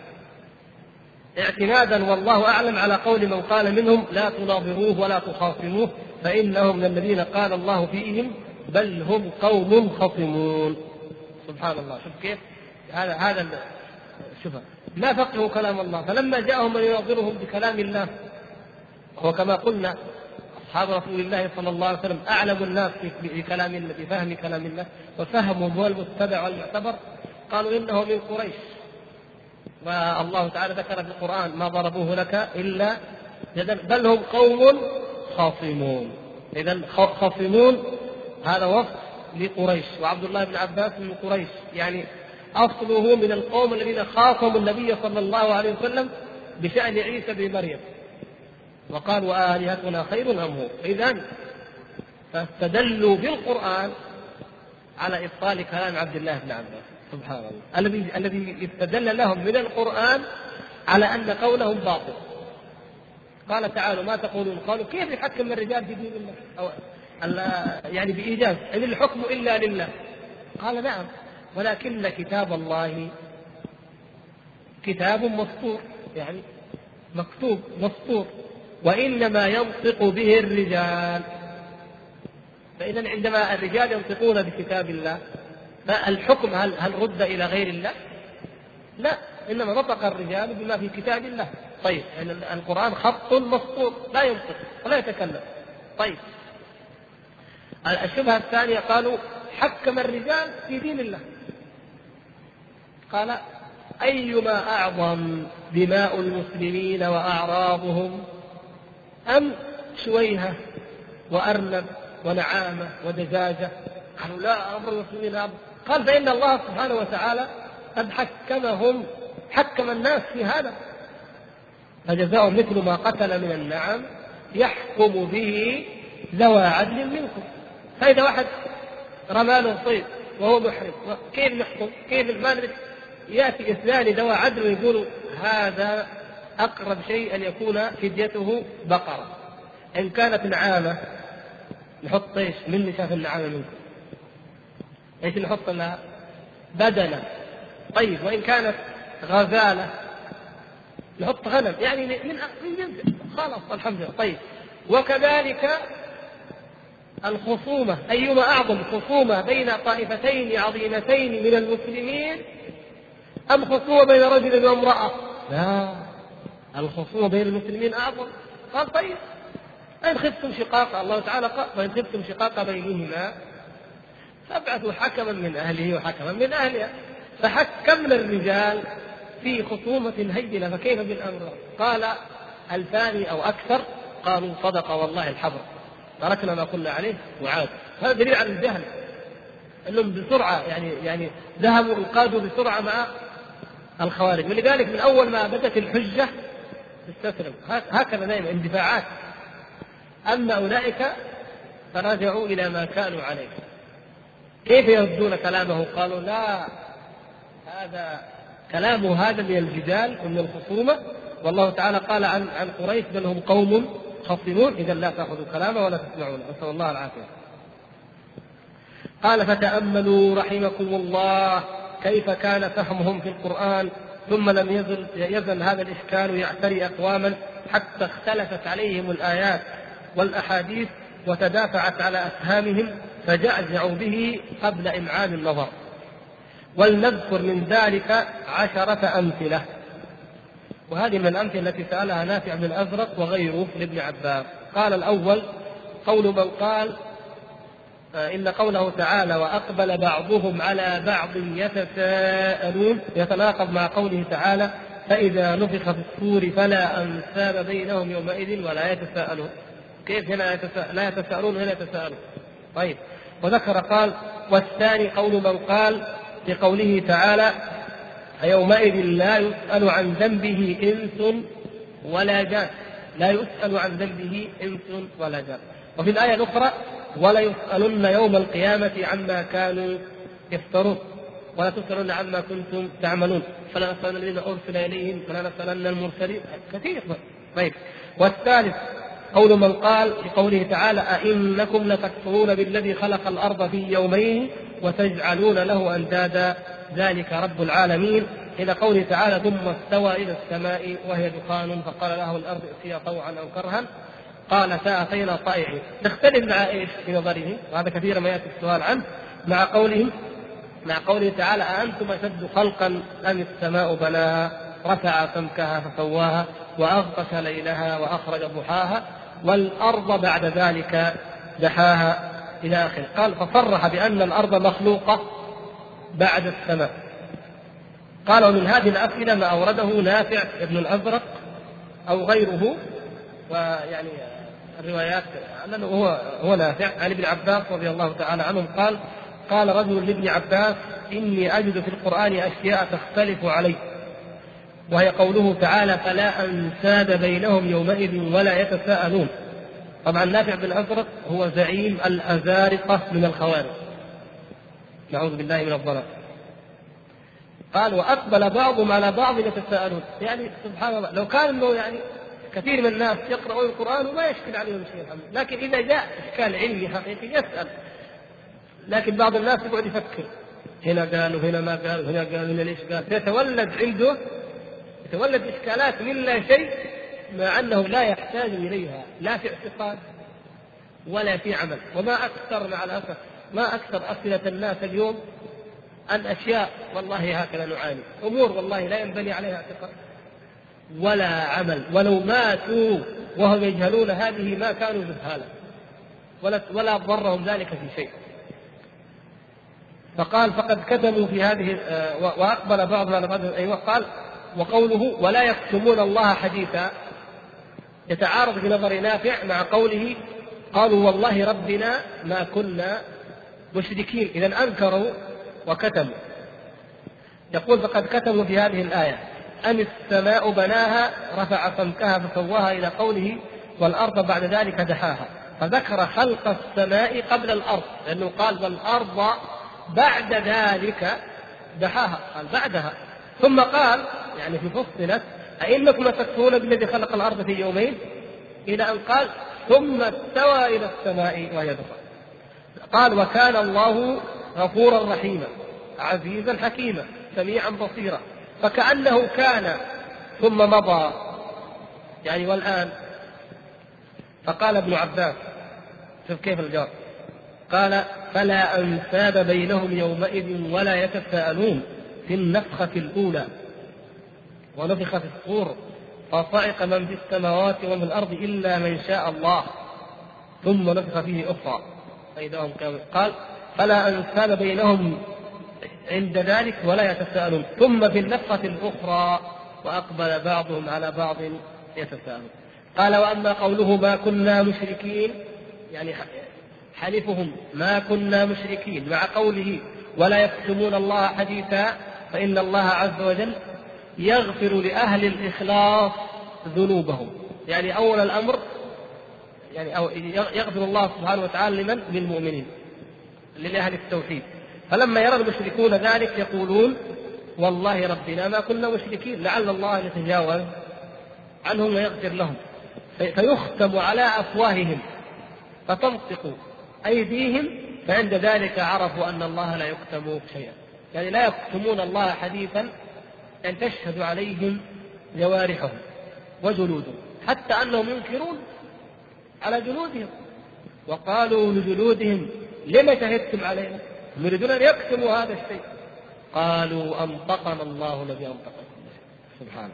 اعتمادا والله أعلم على قول من قال منهم لا تناظروه ولا تخاصموه فإنهم من الذين قال الله فيهم بل هم قوم خصمون. سبحان الله. شوف كيف هذا شوف لا فقهوا كلام الله، فلما جاءهم من يناظرهم بكلام الله، هو كما قلنا أصحاب رسول الله صلى الله عليه وسلم أعلم الناس بكلام الله بفهم كلام الله وفهمهم هو المتبع والمعتبر، قالوا إنه من قريش، والله تعالى ذكر في القرآن ما ضربوه لك إلا جدل بل هم قوم خاصمون. إذن خاصمون هذا وصف لقريش، وعبد الله بن عباس من قريش، يعني أصله من القوم الذين خاصموا النبي صلى الله عليه وسلم بشأن عيسى بن مريم وقالوا آلهتنا خير أم هو. إذن فاستدلوا بالقرآن على إبطال كلام عبد الله بن عباس. سبحان الله الذي استدل لهم من القرآن على أن قولهم باطل. قال تعالى ما تقولون؟ قالوا كيف يحكم الرجال في دين الله أو يعني بإيجاز إن الحكم إلا لله؟ قال نعم ولكن كتاب الله كتاب مسطور، يعني مكتوب مسطور، وإنما ينطق به الرجال. فإذا عندما الرجال ينطقون بكتاب الله فالحكم هل رد إلى غير الله؟ لا، إنما نطق الرجال بما في كتاب الله. طيب يعني القرآن خط مسطور لا ينطق ولا يتكلم. طيب الشبهة الثانية قالوا حكم الرجال في دين الله. قال أيما أعظم دماء المسلمين وأعراضهم أم شويهة وأرنب ونعامة ودجاجة؟ قالوا لا، أمر المسلمين أعظم. قال فإن الله سبحانه وتعالى قد حكم الناس في هذا، فجزاء مثل ما قتل من النعم يحكم به ذوى عدل منكم. فإذا واحد رمى له صيد وهو محرم كيف نحكم؟ كيف المال يأتي اثنان ذوى عدل ويقولوا هذا أقرب شيء أن يكون فديته بقرة، إن كانت نعامة نحط ايش؟ من شاف النعامة منكم ايش نحط لها؟ بدنة. طيب وإن كانت غزالة نحط غنم، يعني من جنس خلاص الحمد لله. طيب وكذلك الخصومة، أيما أعظم خصومة بين طائفتين عظيمتين من المسلمين أم خصومة بين رجل وامرأة؟ لا، الخصومة بين المسلمين أعظم. قال طيب إن خفتم شقاق، الله تعالى قال وإن خفتم شقاق بينهما فابعثوا حكما من أهله وحكما من أهلها، فحكمنا الرجال في خصومة هينة فكيف بالأمر؟ قال الثاني أو أكثر قالوا صدق والله الحبر، تركنا ما قلنا عليه وعاد. هذا دليل على الجهل، أنهم بسرعة يعني ذهبوا وقادوا بسرعة مع الخوارج، ولذلك من أول ما بدت الحجة استسلم. هكذا دائما اندفاعات. أما أولئك فرجعوا إلى ما كانوا عليه. كيف يردون كلامه؟ قالوا لا، هذا كلامه هذا من الجدال ومن الخصومة، والله تعالى قال عن قريش بل هم قوم خصمون، إذا لا تأخذوا كلامه ولا تسمعونه، نسأل الله العافية. قال فتأملوا رحمكم الله كيف كان فهمهم في القرآن، ثم لم يزل هذا الإشكال يعتري أقواما حتى اختلفت عليهم الآيات والأحاديث وتدافعت على أفهامهم فجعجعوا به قبل إمعان النظر. ولنذكر من ذلك 10 أمثلة، وهذه من الأمثلة التي سألها نافع بن الأزرق وغيره لابن عباس. قال الأول قول من قال إن قوله تعالى وأقبل بعضهم على بعض يتساءلون يتناقض مع قوله تعالى فإذا نفخ في الصور فلا أنساب بينهم يومئذ ولا يتساءلون. كيف هنا لا يتساءلون هنا يتساءلون؟ طيب. وذكر قال: والثاني قول من قال في قوله تعالى: يومئذ لا يسأل عن ذنبه إنس ولا جان. لا يسأل عن ذنبه إنس ولا جان. وفي الآية الأخرى: ولا يسألن يوم القيامة عما كانوا يفترون ولا تسألن عما كنتم تعملون فلا نسألن الذين أرسل إليهم فلا نسألن المرسلين. كثير. طيب. والثالث قول من قال في قوله تعالى: أئنكم لتكفرون بالذي خلق الأرض في يومين وتجعلون له أندادا ذلك رب العالمين، إلى قوله تعالى: ثم استوى إلى السماء وهي دخان فقال له الأرض ائتيا طوعا أو كرها قالتا أتينا طائعين. نختلف مع إيش في نظره، وهذا كثيرا ما يأتي السؤال عنه، مع قوله تعالى: أأنتم أشد خلقا أم السماء بناها رفع سمكها فسواها وأغطش ليلها وأخرج ضحاها والأرض بعد ذلك دحاها إلى آخره. قال: فصرح بأن الأرض مخلوقة بعد السماء. قال: ومن هذه الأسئلة ما أورده نافع ابن الأزرق أو غيره، ويعني الروايات أنه هو نافع عن ابن عباس رضي الله تعالى عنهم قال رجل لابن عباس: إني أجد في القرآن أشياء تختلف علي، وهي قوله تعالى: فلا أنساب بينهم يومئذ ولا يتساءلون. طبعا نافع بن الأزرق هو زعيم الأزارقة من الخوارج، نعوذ بالله من الضلال. قال: وأقبل بعضهم على بعض يتساءلون. يعني سبحان الله، لو كان انه يعني كثير من الناس يقرؤون القرآن وما يشكل عليهم شيء الحمد لله، لكن إذا جاء إشكال علمي حقيقي يسأل. لكن بعض الناس يقعد يفكر، هنا قال وهنا ما قال وهنا قال وهنا ليش قال، يتولد إشكالات من لا شيء، مع أنه لا يحتاج إليها لا في اعتقاد ولا في عمل. وما أكثر مع الأسف ما أكثر أسئلة الناس اليوم عن أشياء والله هكذا نعاني، أمور والله لا ينبني عليها اعتقاد ولا عمل، ولو ماتوا وهم يجهلون هذه ما كانوا جهالا ولا ضرهم ذلك في شيء. فقال: فقد كتبوا في هذه وأقبل بعضهم على بعض. أيوة. قال: وقوله ولا يكتمون الله حديثا يتعارض في نظر نافع مع قوله: قالوا والله ربنا ما كنا مشركين. إذن أنكروا وكتموا. يقول: فقد كتموا في هذه الآية: أم السماء بناها رفع سمكها فسواها، إلى قوله: والأرض بعد ذلك دحاها. فذكر خلق السماء قبل الأرض، لأنه قال: والأرض بعد ذلك دحاها، قال بعدها. ثم قال يعني في فصلت: أئنكم لتكفرون بالذي خلق الأرض في يومين، إلى أن قال: ثم استوى إلى السماء وهي دخان. قال: وكان الله غفورا رحيما عزيزا حكيما سميعا بصيرا. فكأنه كان ثم مضى يعني والآن. فقال ابن عباس، شوف كيف الجواب، قال: فلا أنساب بينهم يومئذ ولا يتساءلون في النفخة الأولى ونفخ في الصور فصعق من في السماوات ومن الأرض إلا من شاء الله ثم نفخ فيه أخرى فإذا هم قيام. قال: فلا أنساب بينهم عند ذلك ولا يتساءلون. ثم في النفخة الأخرى وأقبل بعضهم على بعض يتساءلون. قال: وأما قوله ما كنا مشركين، يعني حلفهم ما كنا مشركين، مع قوله ولا يكتمون الله حديثا، فإن الله عز وجل يغفر لأهل الإخلاص ذنوبهم. يعني أول الأمر يعني يغفر الله سبحانه وتعالى لمن؟ للمؤمنين، لأهل التوحيد. فلما يرى المشركون ذلك يقولون والله ربنا ما كنا مشركين، لعل الله يتجاوز عنهم ويغفر لهم. فيختم على أفواههم فتنطق أيديهم، فعند ذلك عرفوا أن الله لا يكتم شيئا. يعني لا يكتمون الله حديثا، أن تشهد عليهم جوارحهم وجلودهم، حتى أنهم ينكرون على جلودهم وقالوا لجلودهم لما شهدتم علينا، يريدون أن يكتموا هذا الشيء. قالوا أنطقنا الله الذي أنطق كل شيء سبحانه.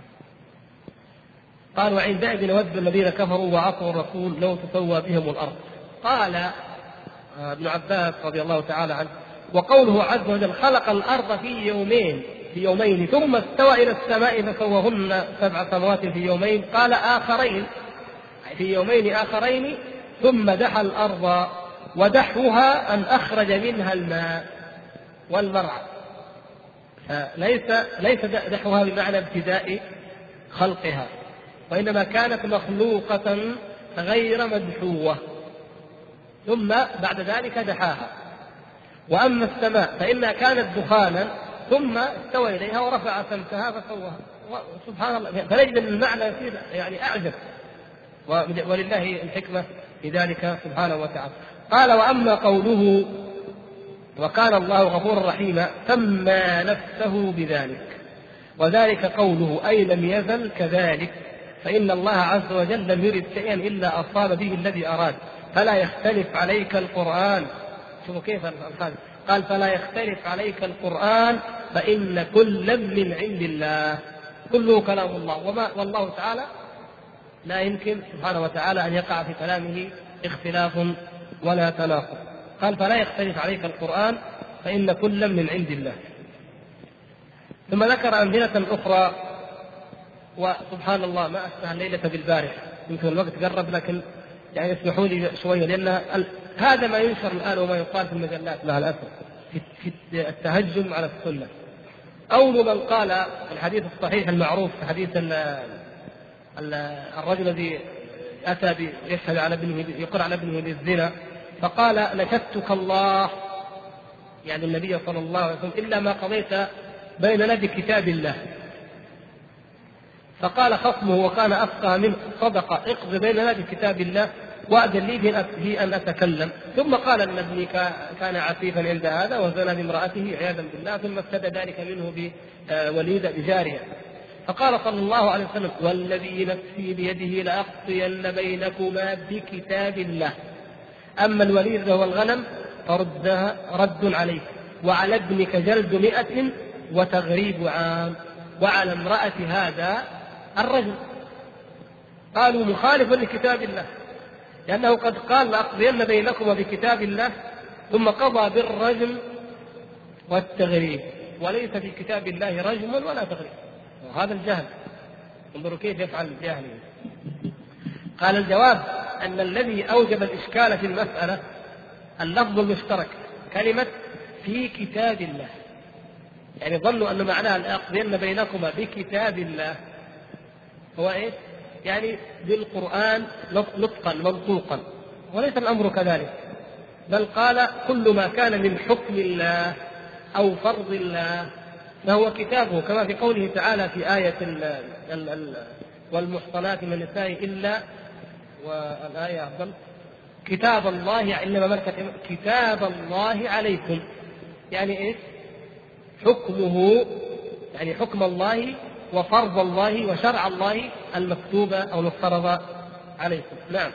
قال: وعندئذ نود الذين كفروا وعصوا الرسول لو تسوى بهم الأرض. قال ابن عباس رضي الله تعالى عنه: وقوله عز وجل خلق الأرض في يومين في يومين ثم استوى إلى السماء فسواهن 7 سماوات في يومين، قال آخرين في يومين آخرين ثم دحى الأرض ودحوها أن أخرج منها الماء والمرعى. ليس دحوها بمعنى ابتداء خلقها، وإنما كانت مخلوقة غير مدحوة ثم بعد ذلك دحاها. وأما السماء فإنها كانت دخانا ثم استوى إليها ورفع سمكها فسواها. سبحان الله، فنجد المعنى يعني أعجب، ولله الحكمة في ذلك سبحانه وتعالى. قال وأما قوله وكان الله غفورا رحيما سمى نفسه بذلك، وذلك قوله أي لم يزل كذلك، فإن الله عز وجل لم يرد شيئا إلا أصاب به الذي أراد، فلا يختلف عليك القرآن. شوفوا كيف الألفاظ، قال فلا يختلف عليك القرآن فإن كل من عند الله، كله كلام الله، والله تعالى لا يمكن سبحانه وتعالى أن يقع في كلامه اختلاف ولا تناقض. قال فلا يختلف عليك القرآن فإن كل من عند الله. ثم ذكر أمثلة أخرى، وسبحان الله ما أشبه الليلة بالبارحة، يمكن الوقت قرب لكن يعني اسمحوا لي شوية، لأن هذا ما ينشر الآن وما يقال في المجلات مع الأسف في التهجم على السنة. قول من قال الحديث الصحيح المعروف، حديث الرجل الذي أتى يشهد على ابنه، يقر على ابنه بالزنا، فقال نشدتك الله، يعني النبي صلى الله عليه وسلم، إلا ما قضيت بيننا بكتاب الله. فقال خصمه وكان أفقه منه صدق، اقض بيننا بكتاب الله وأذن لي في أن أتكلم. ثم قال أن ابني كان عفيفا عند هذا وزنى بامرأته عياذا بالله، ثم ابتدى ذلك منه بوليد بجارية. فقال صلى الله عليه وسلم والذي نفسي بيده لأقضين بينكما بكتاب الله، أما الوليد وهو الغنم فردها رد عليك، وعلى ابنك جلد 100 وتغريب عام، وعلى امرأة هذا الرجل. قالوا مخالف لكتاب الله، لأنه قد قال لأقضين بينكما بكتاب الله ثم قضى بالرجم والتغريب، وليس في كتاب الله رجم ولا تغريب. وهذا الجهل، انظروا كيف يفعل الجاهل. قال الجواب أن الذي أوجب الإشكال في المسألة اللفظ المشترك كلمة في كتاب الله، يعني ظنوا أن معناها لأقضين بينكما بكتاب الله هو إيه؟ يعني بالقرآن نطقا منطوقا، وليس الأمر كذلك، بل قال كل ما كان من حكم الله أو فرض الله فهو كتابه، كما في قوله تعالى في آية والمحصنات من النساء إلا، والآية أفضل كتاب الله إنما ملكت كتاب الله عليكم، يعني إيش؟ حكمه، يعني حكم الله وفرض الله وشرع الله المكتوب أو المفترض عليكم. نعم.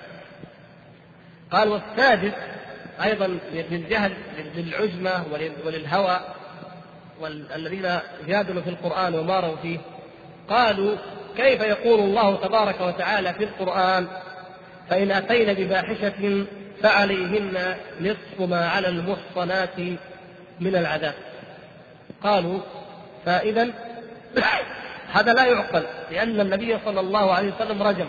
قال والسادس أيضا للجهل للعجمة وللهوى والذين جادلوا في القرآن وماروا فيه، قالوا كيف يقول الله تبارك وتعالى في القرآن فإن أتين بفاحشة فعليهن نصف ما على المحصنات من العذاب. قالوا فإذا هذا لا يعقل، لأن النبي صلى الله عليه وسلم رجم،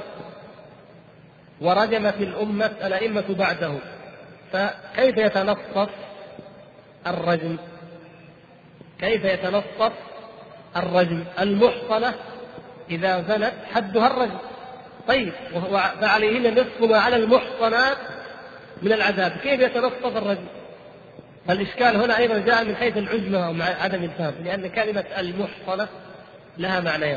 ورجمت الأئمة بعده، فكيف يتنصف الرجم؟ كيف يتنصف الرجم؟ المحصنة إذا زنت حدها الرجم، طيب فعليهن نصف ما على المحصنات من العذاب، كيف يتنصف الرجم؟ فالإشكال هنا أيضا جاء من حيث العجمة ومع عدم الفهم، لأن كلمة المحصنة لها معنيان.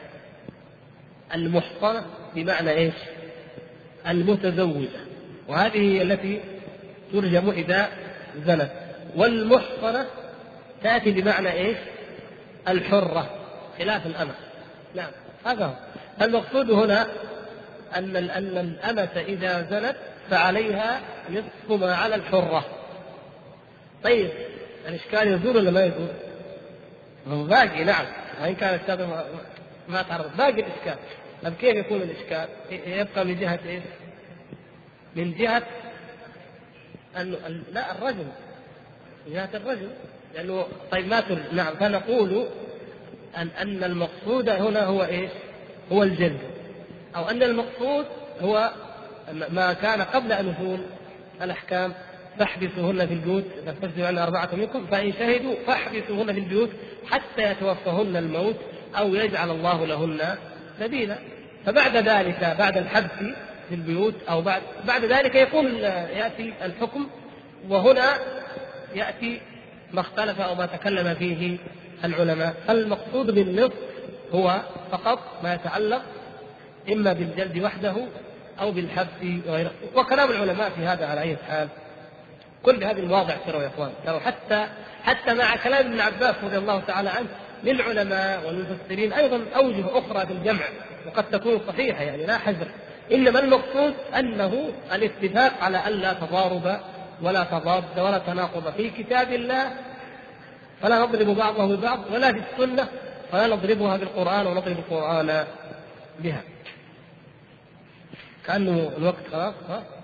المحصنة بمعنى إيش؟ المتزوجة، وهذه هي التي ترجم إذا زنت، والمحصنة تأتي بمعنى إيش؟ الحرة خلاف الأمة. نعم هذا هو المقصود هنا، أن الأمة إذا زنت فعليها نصف ما على الحرة. طيب الإشكال يزول ولا ما يزول؟ باقي. نعم وإن كان السابق ما تعرض باقي الإشكال. طيب كيف يكون الإشكال؟ يبقى من جهة إيش؟ من جهة لا الرجل، من جهة الرجل، لأنه طيب ما ترجم. نعم فنقول أن المقصود هنا هو إيش؟ هو الجلد، أو أن المقصود هو ما كان قبل أن نزول الأحكام: فاحبسوهن في البيوت، فاستفتوا عن 4 منكم فإن شهدوا فاحبسوهن في البيوت حتى يتوفهن الموت أو يجعل الله لهن سبيلا. فبعد ذلك، بعد الحبس في البيوت أو بعد ذلك يأتي الحكم، وهنا يأتي ما اختلف أو ما تكلم فيه العلماء. المقصود بالنصف هو فقط ما يتعلق إما بالجلد وحده أو بالحبس وغيره، وكلام العلماء في هذا على أي حال. كل هذه المواضع ترى يا إخوان، حتى مع كلام ابن عباس رضي الله تعالى عنه للعلماء والمفسرين أيضا أوجه أخرى في الجمع وقد تكون صحيحة، يعني لا حذر. إنما المقصود أنه الاتفاق على ألا تضارب ولا تضاد ولا تناقض في كتاب الله، فلا نضرب بعضه ببعض، ولا في السنة فلا نضربها بالقرآن ونضرب القرآن بها. كأنه الوقت خلاص.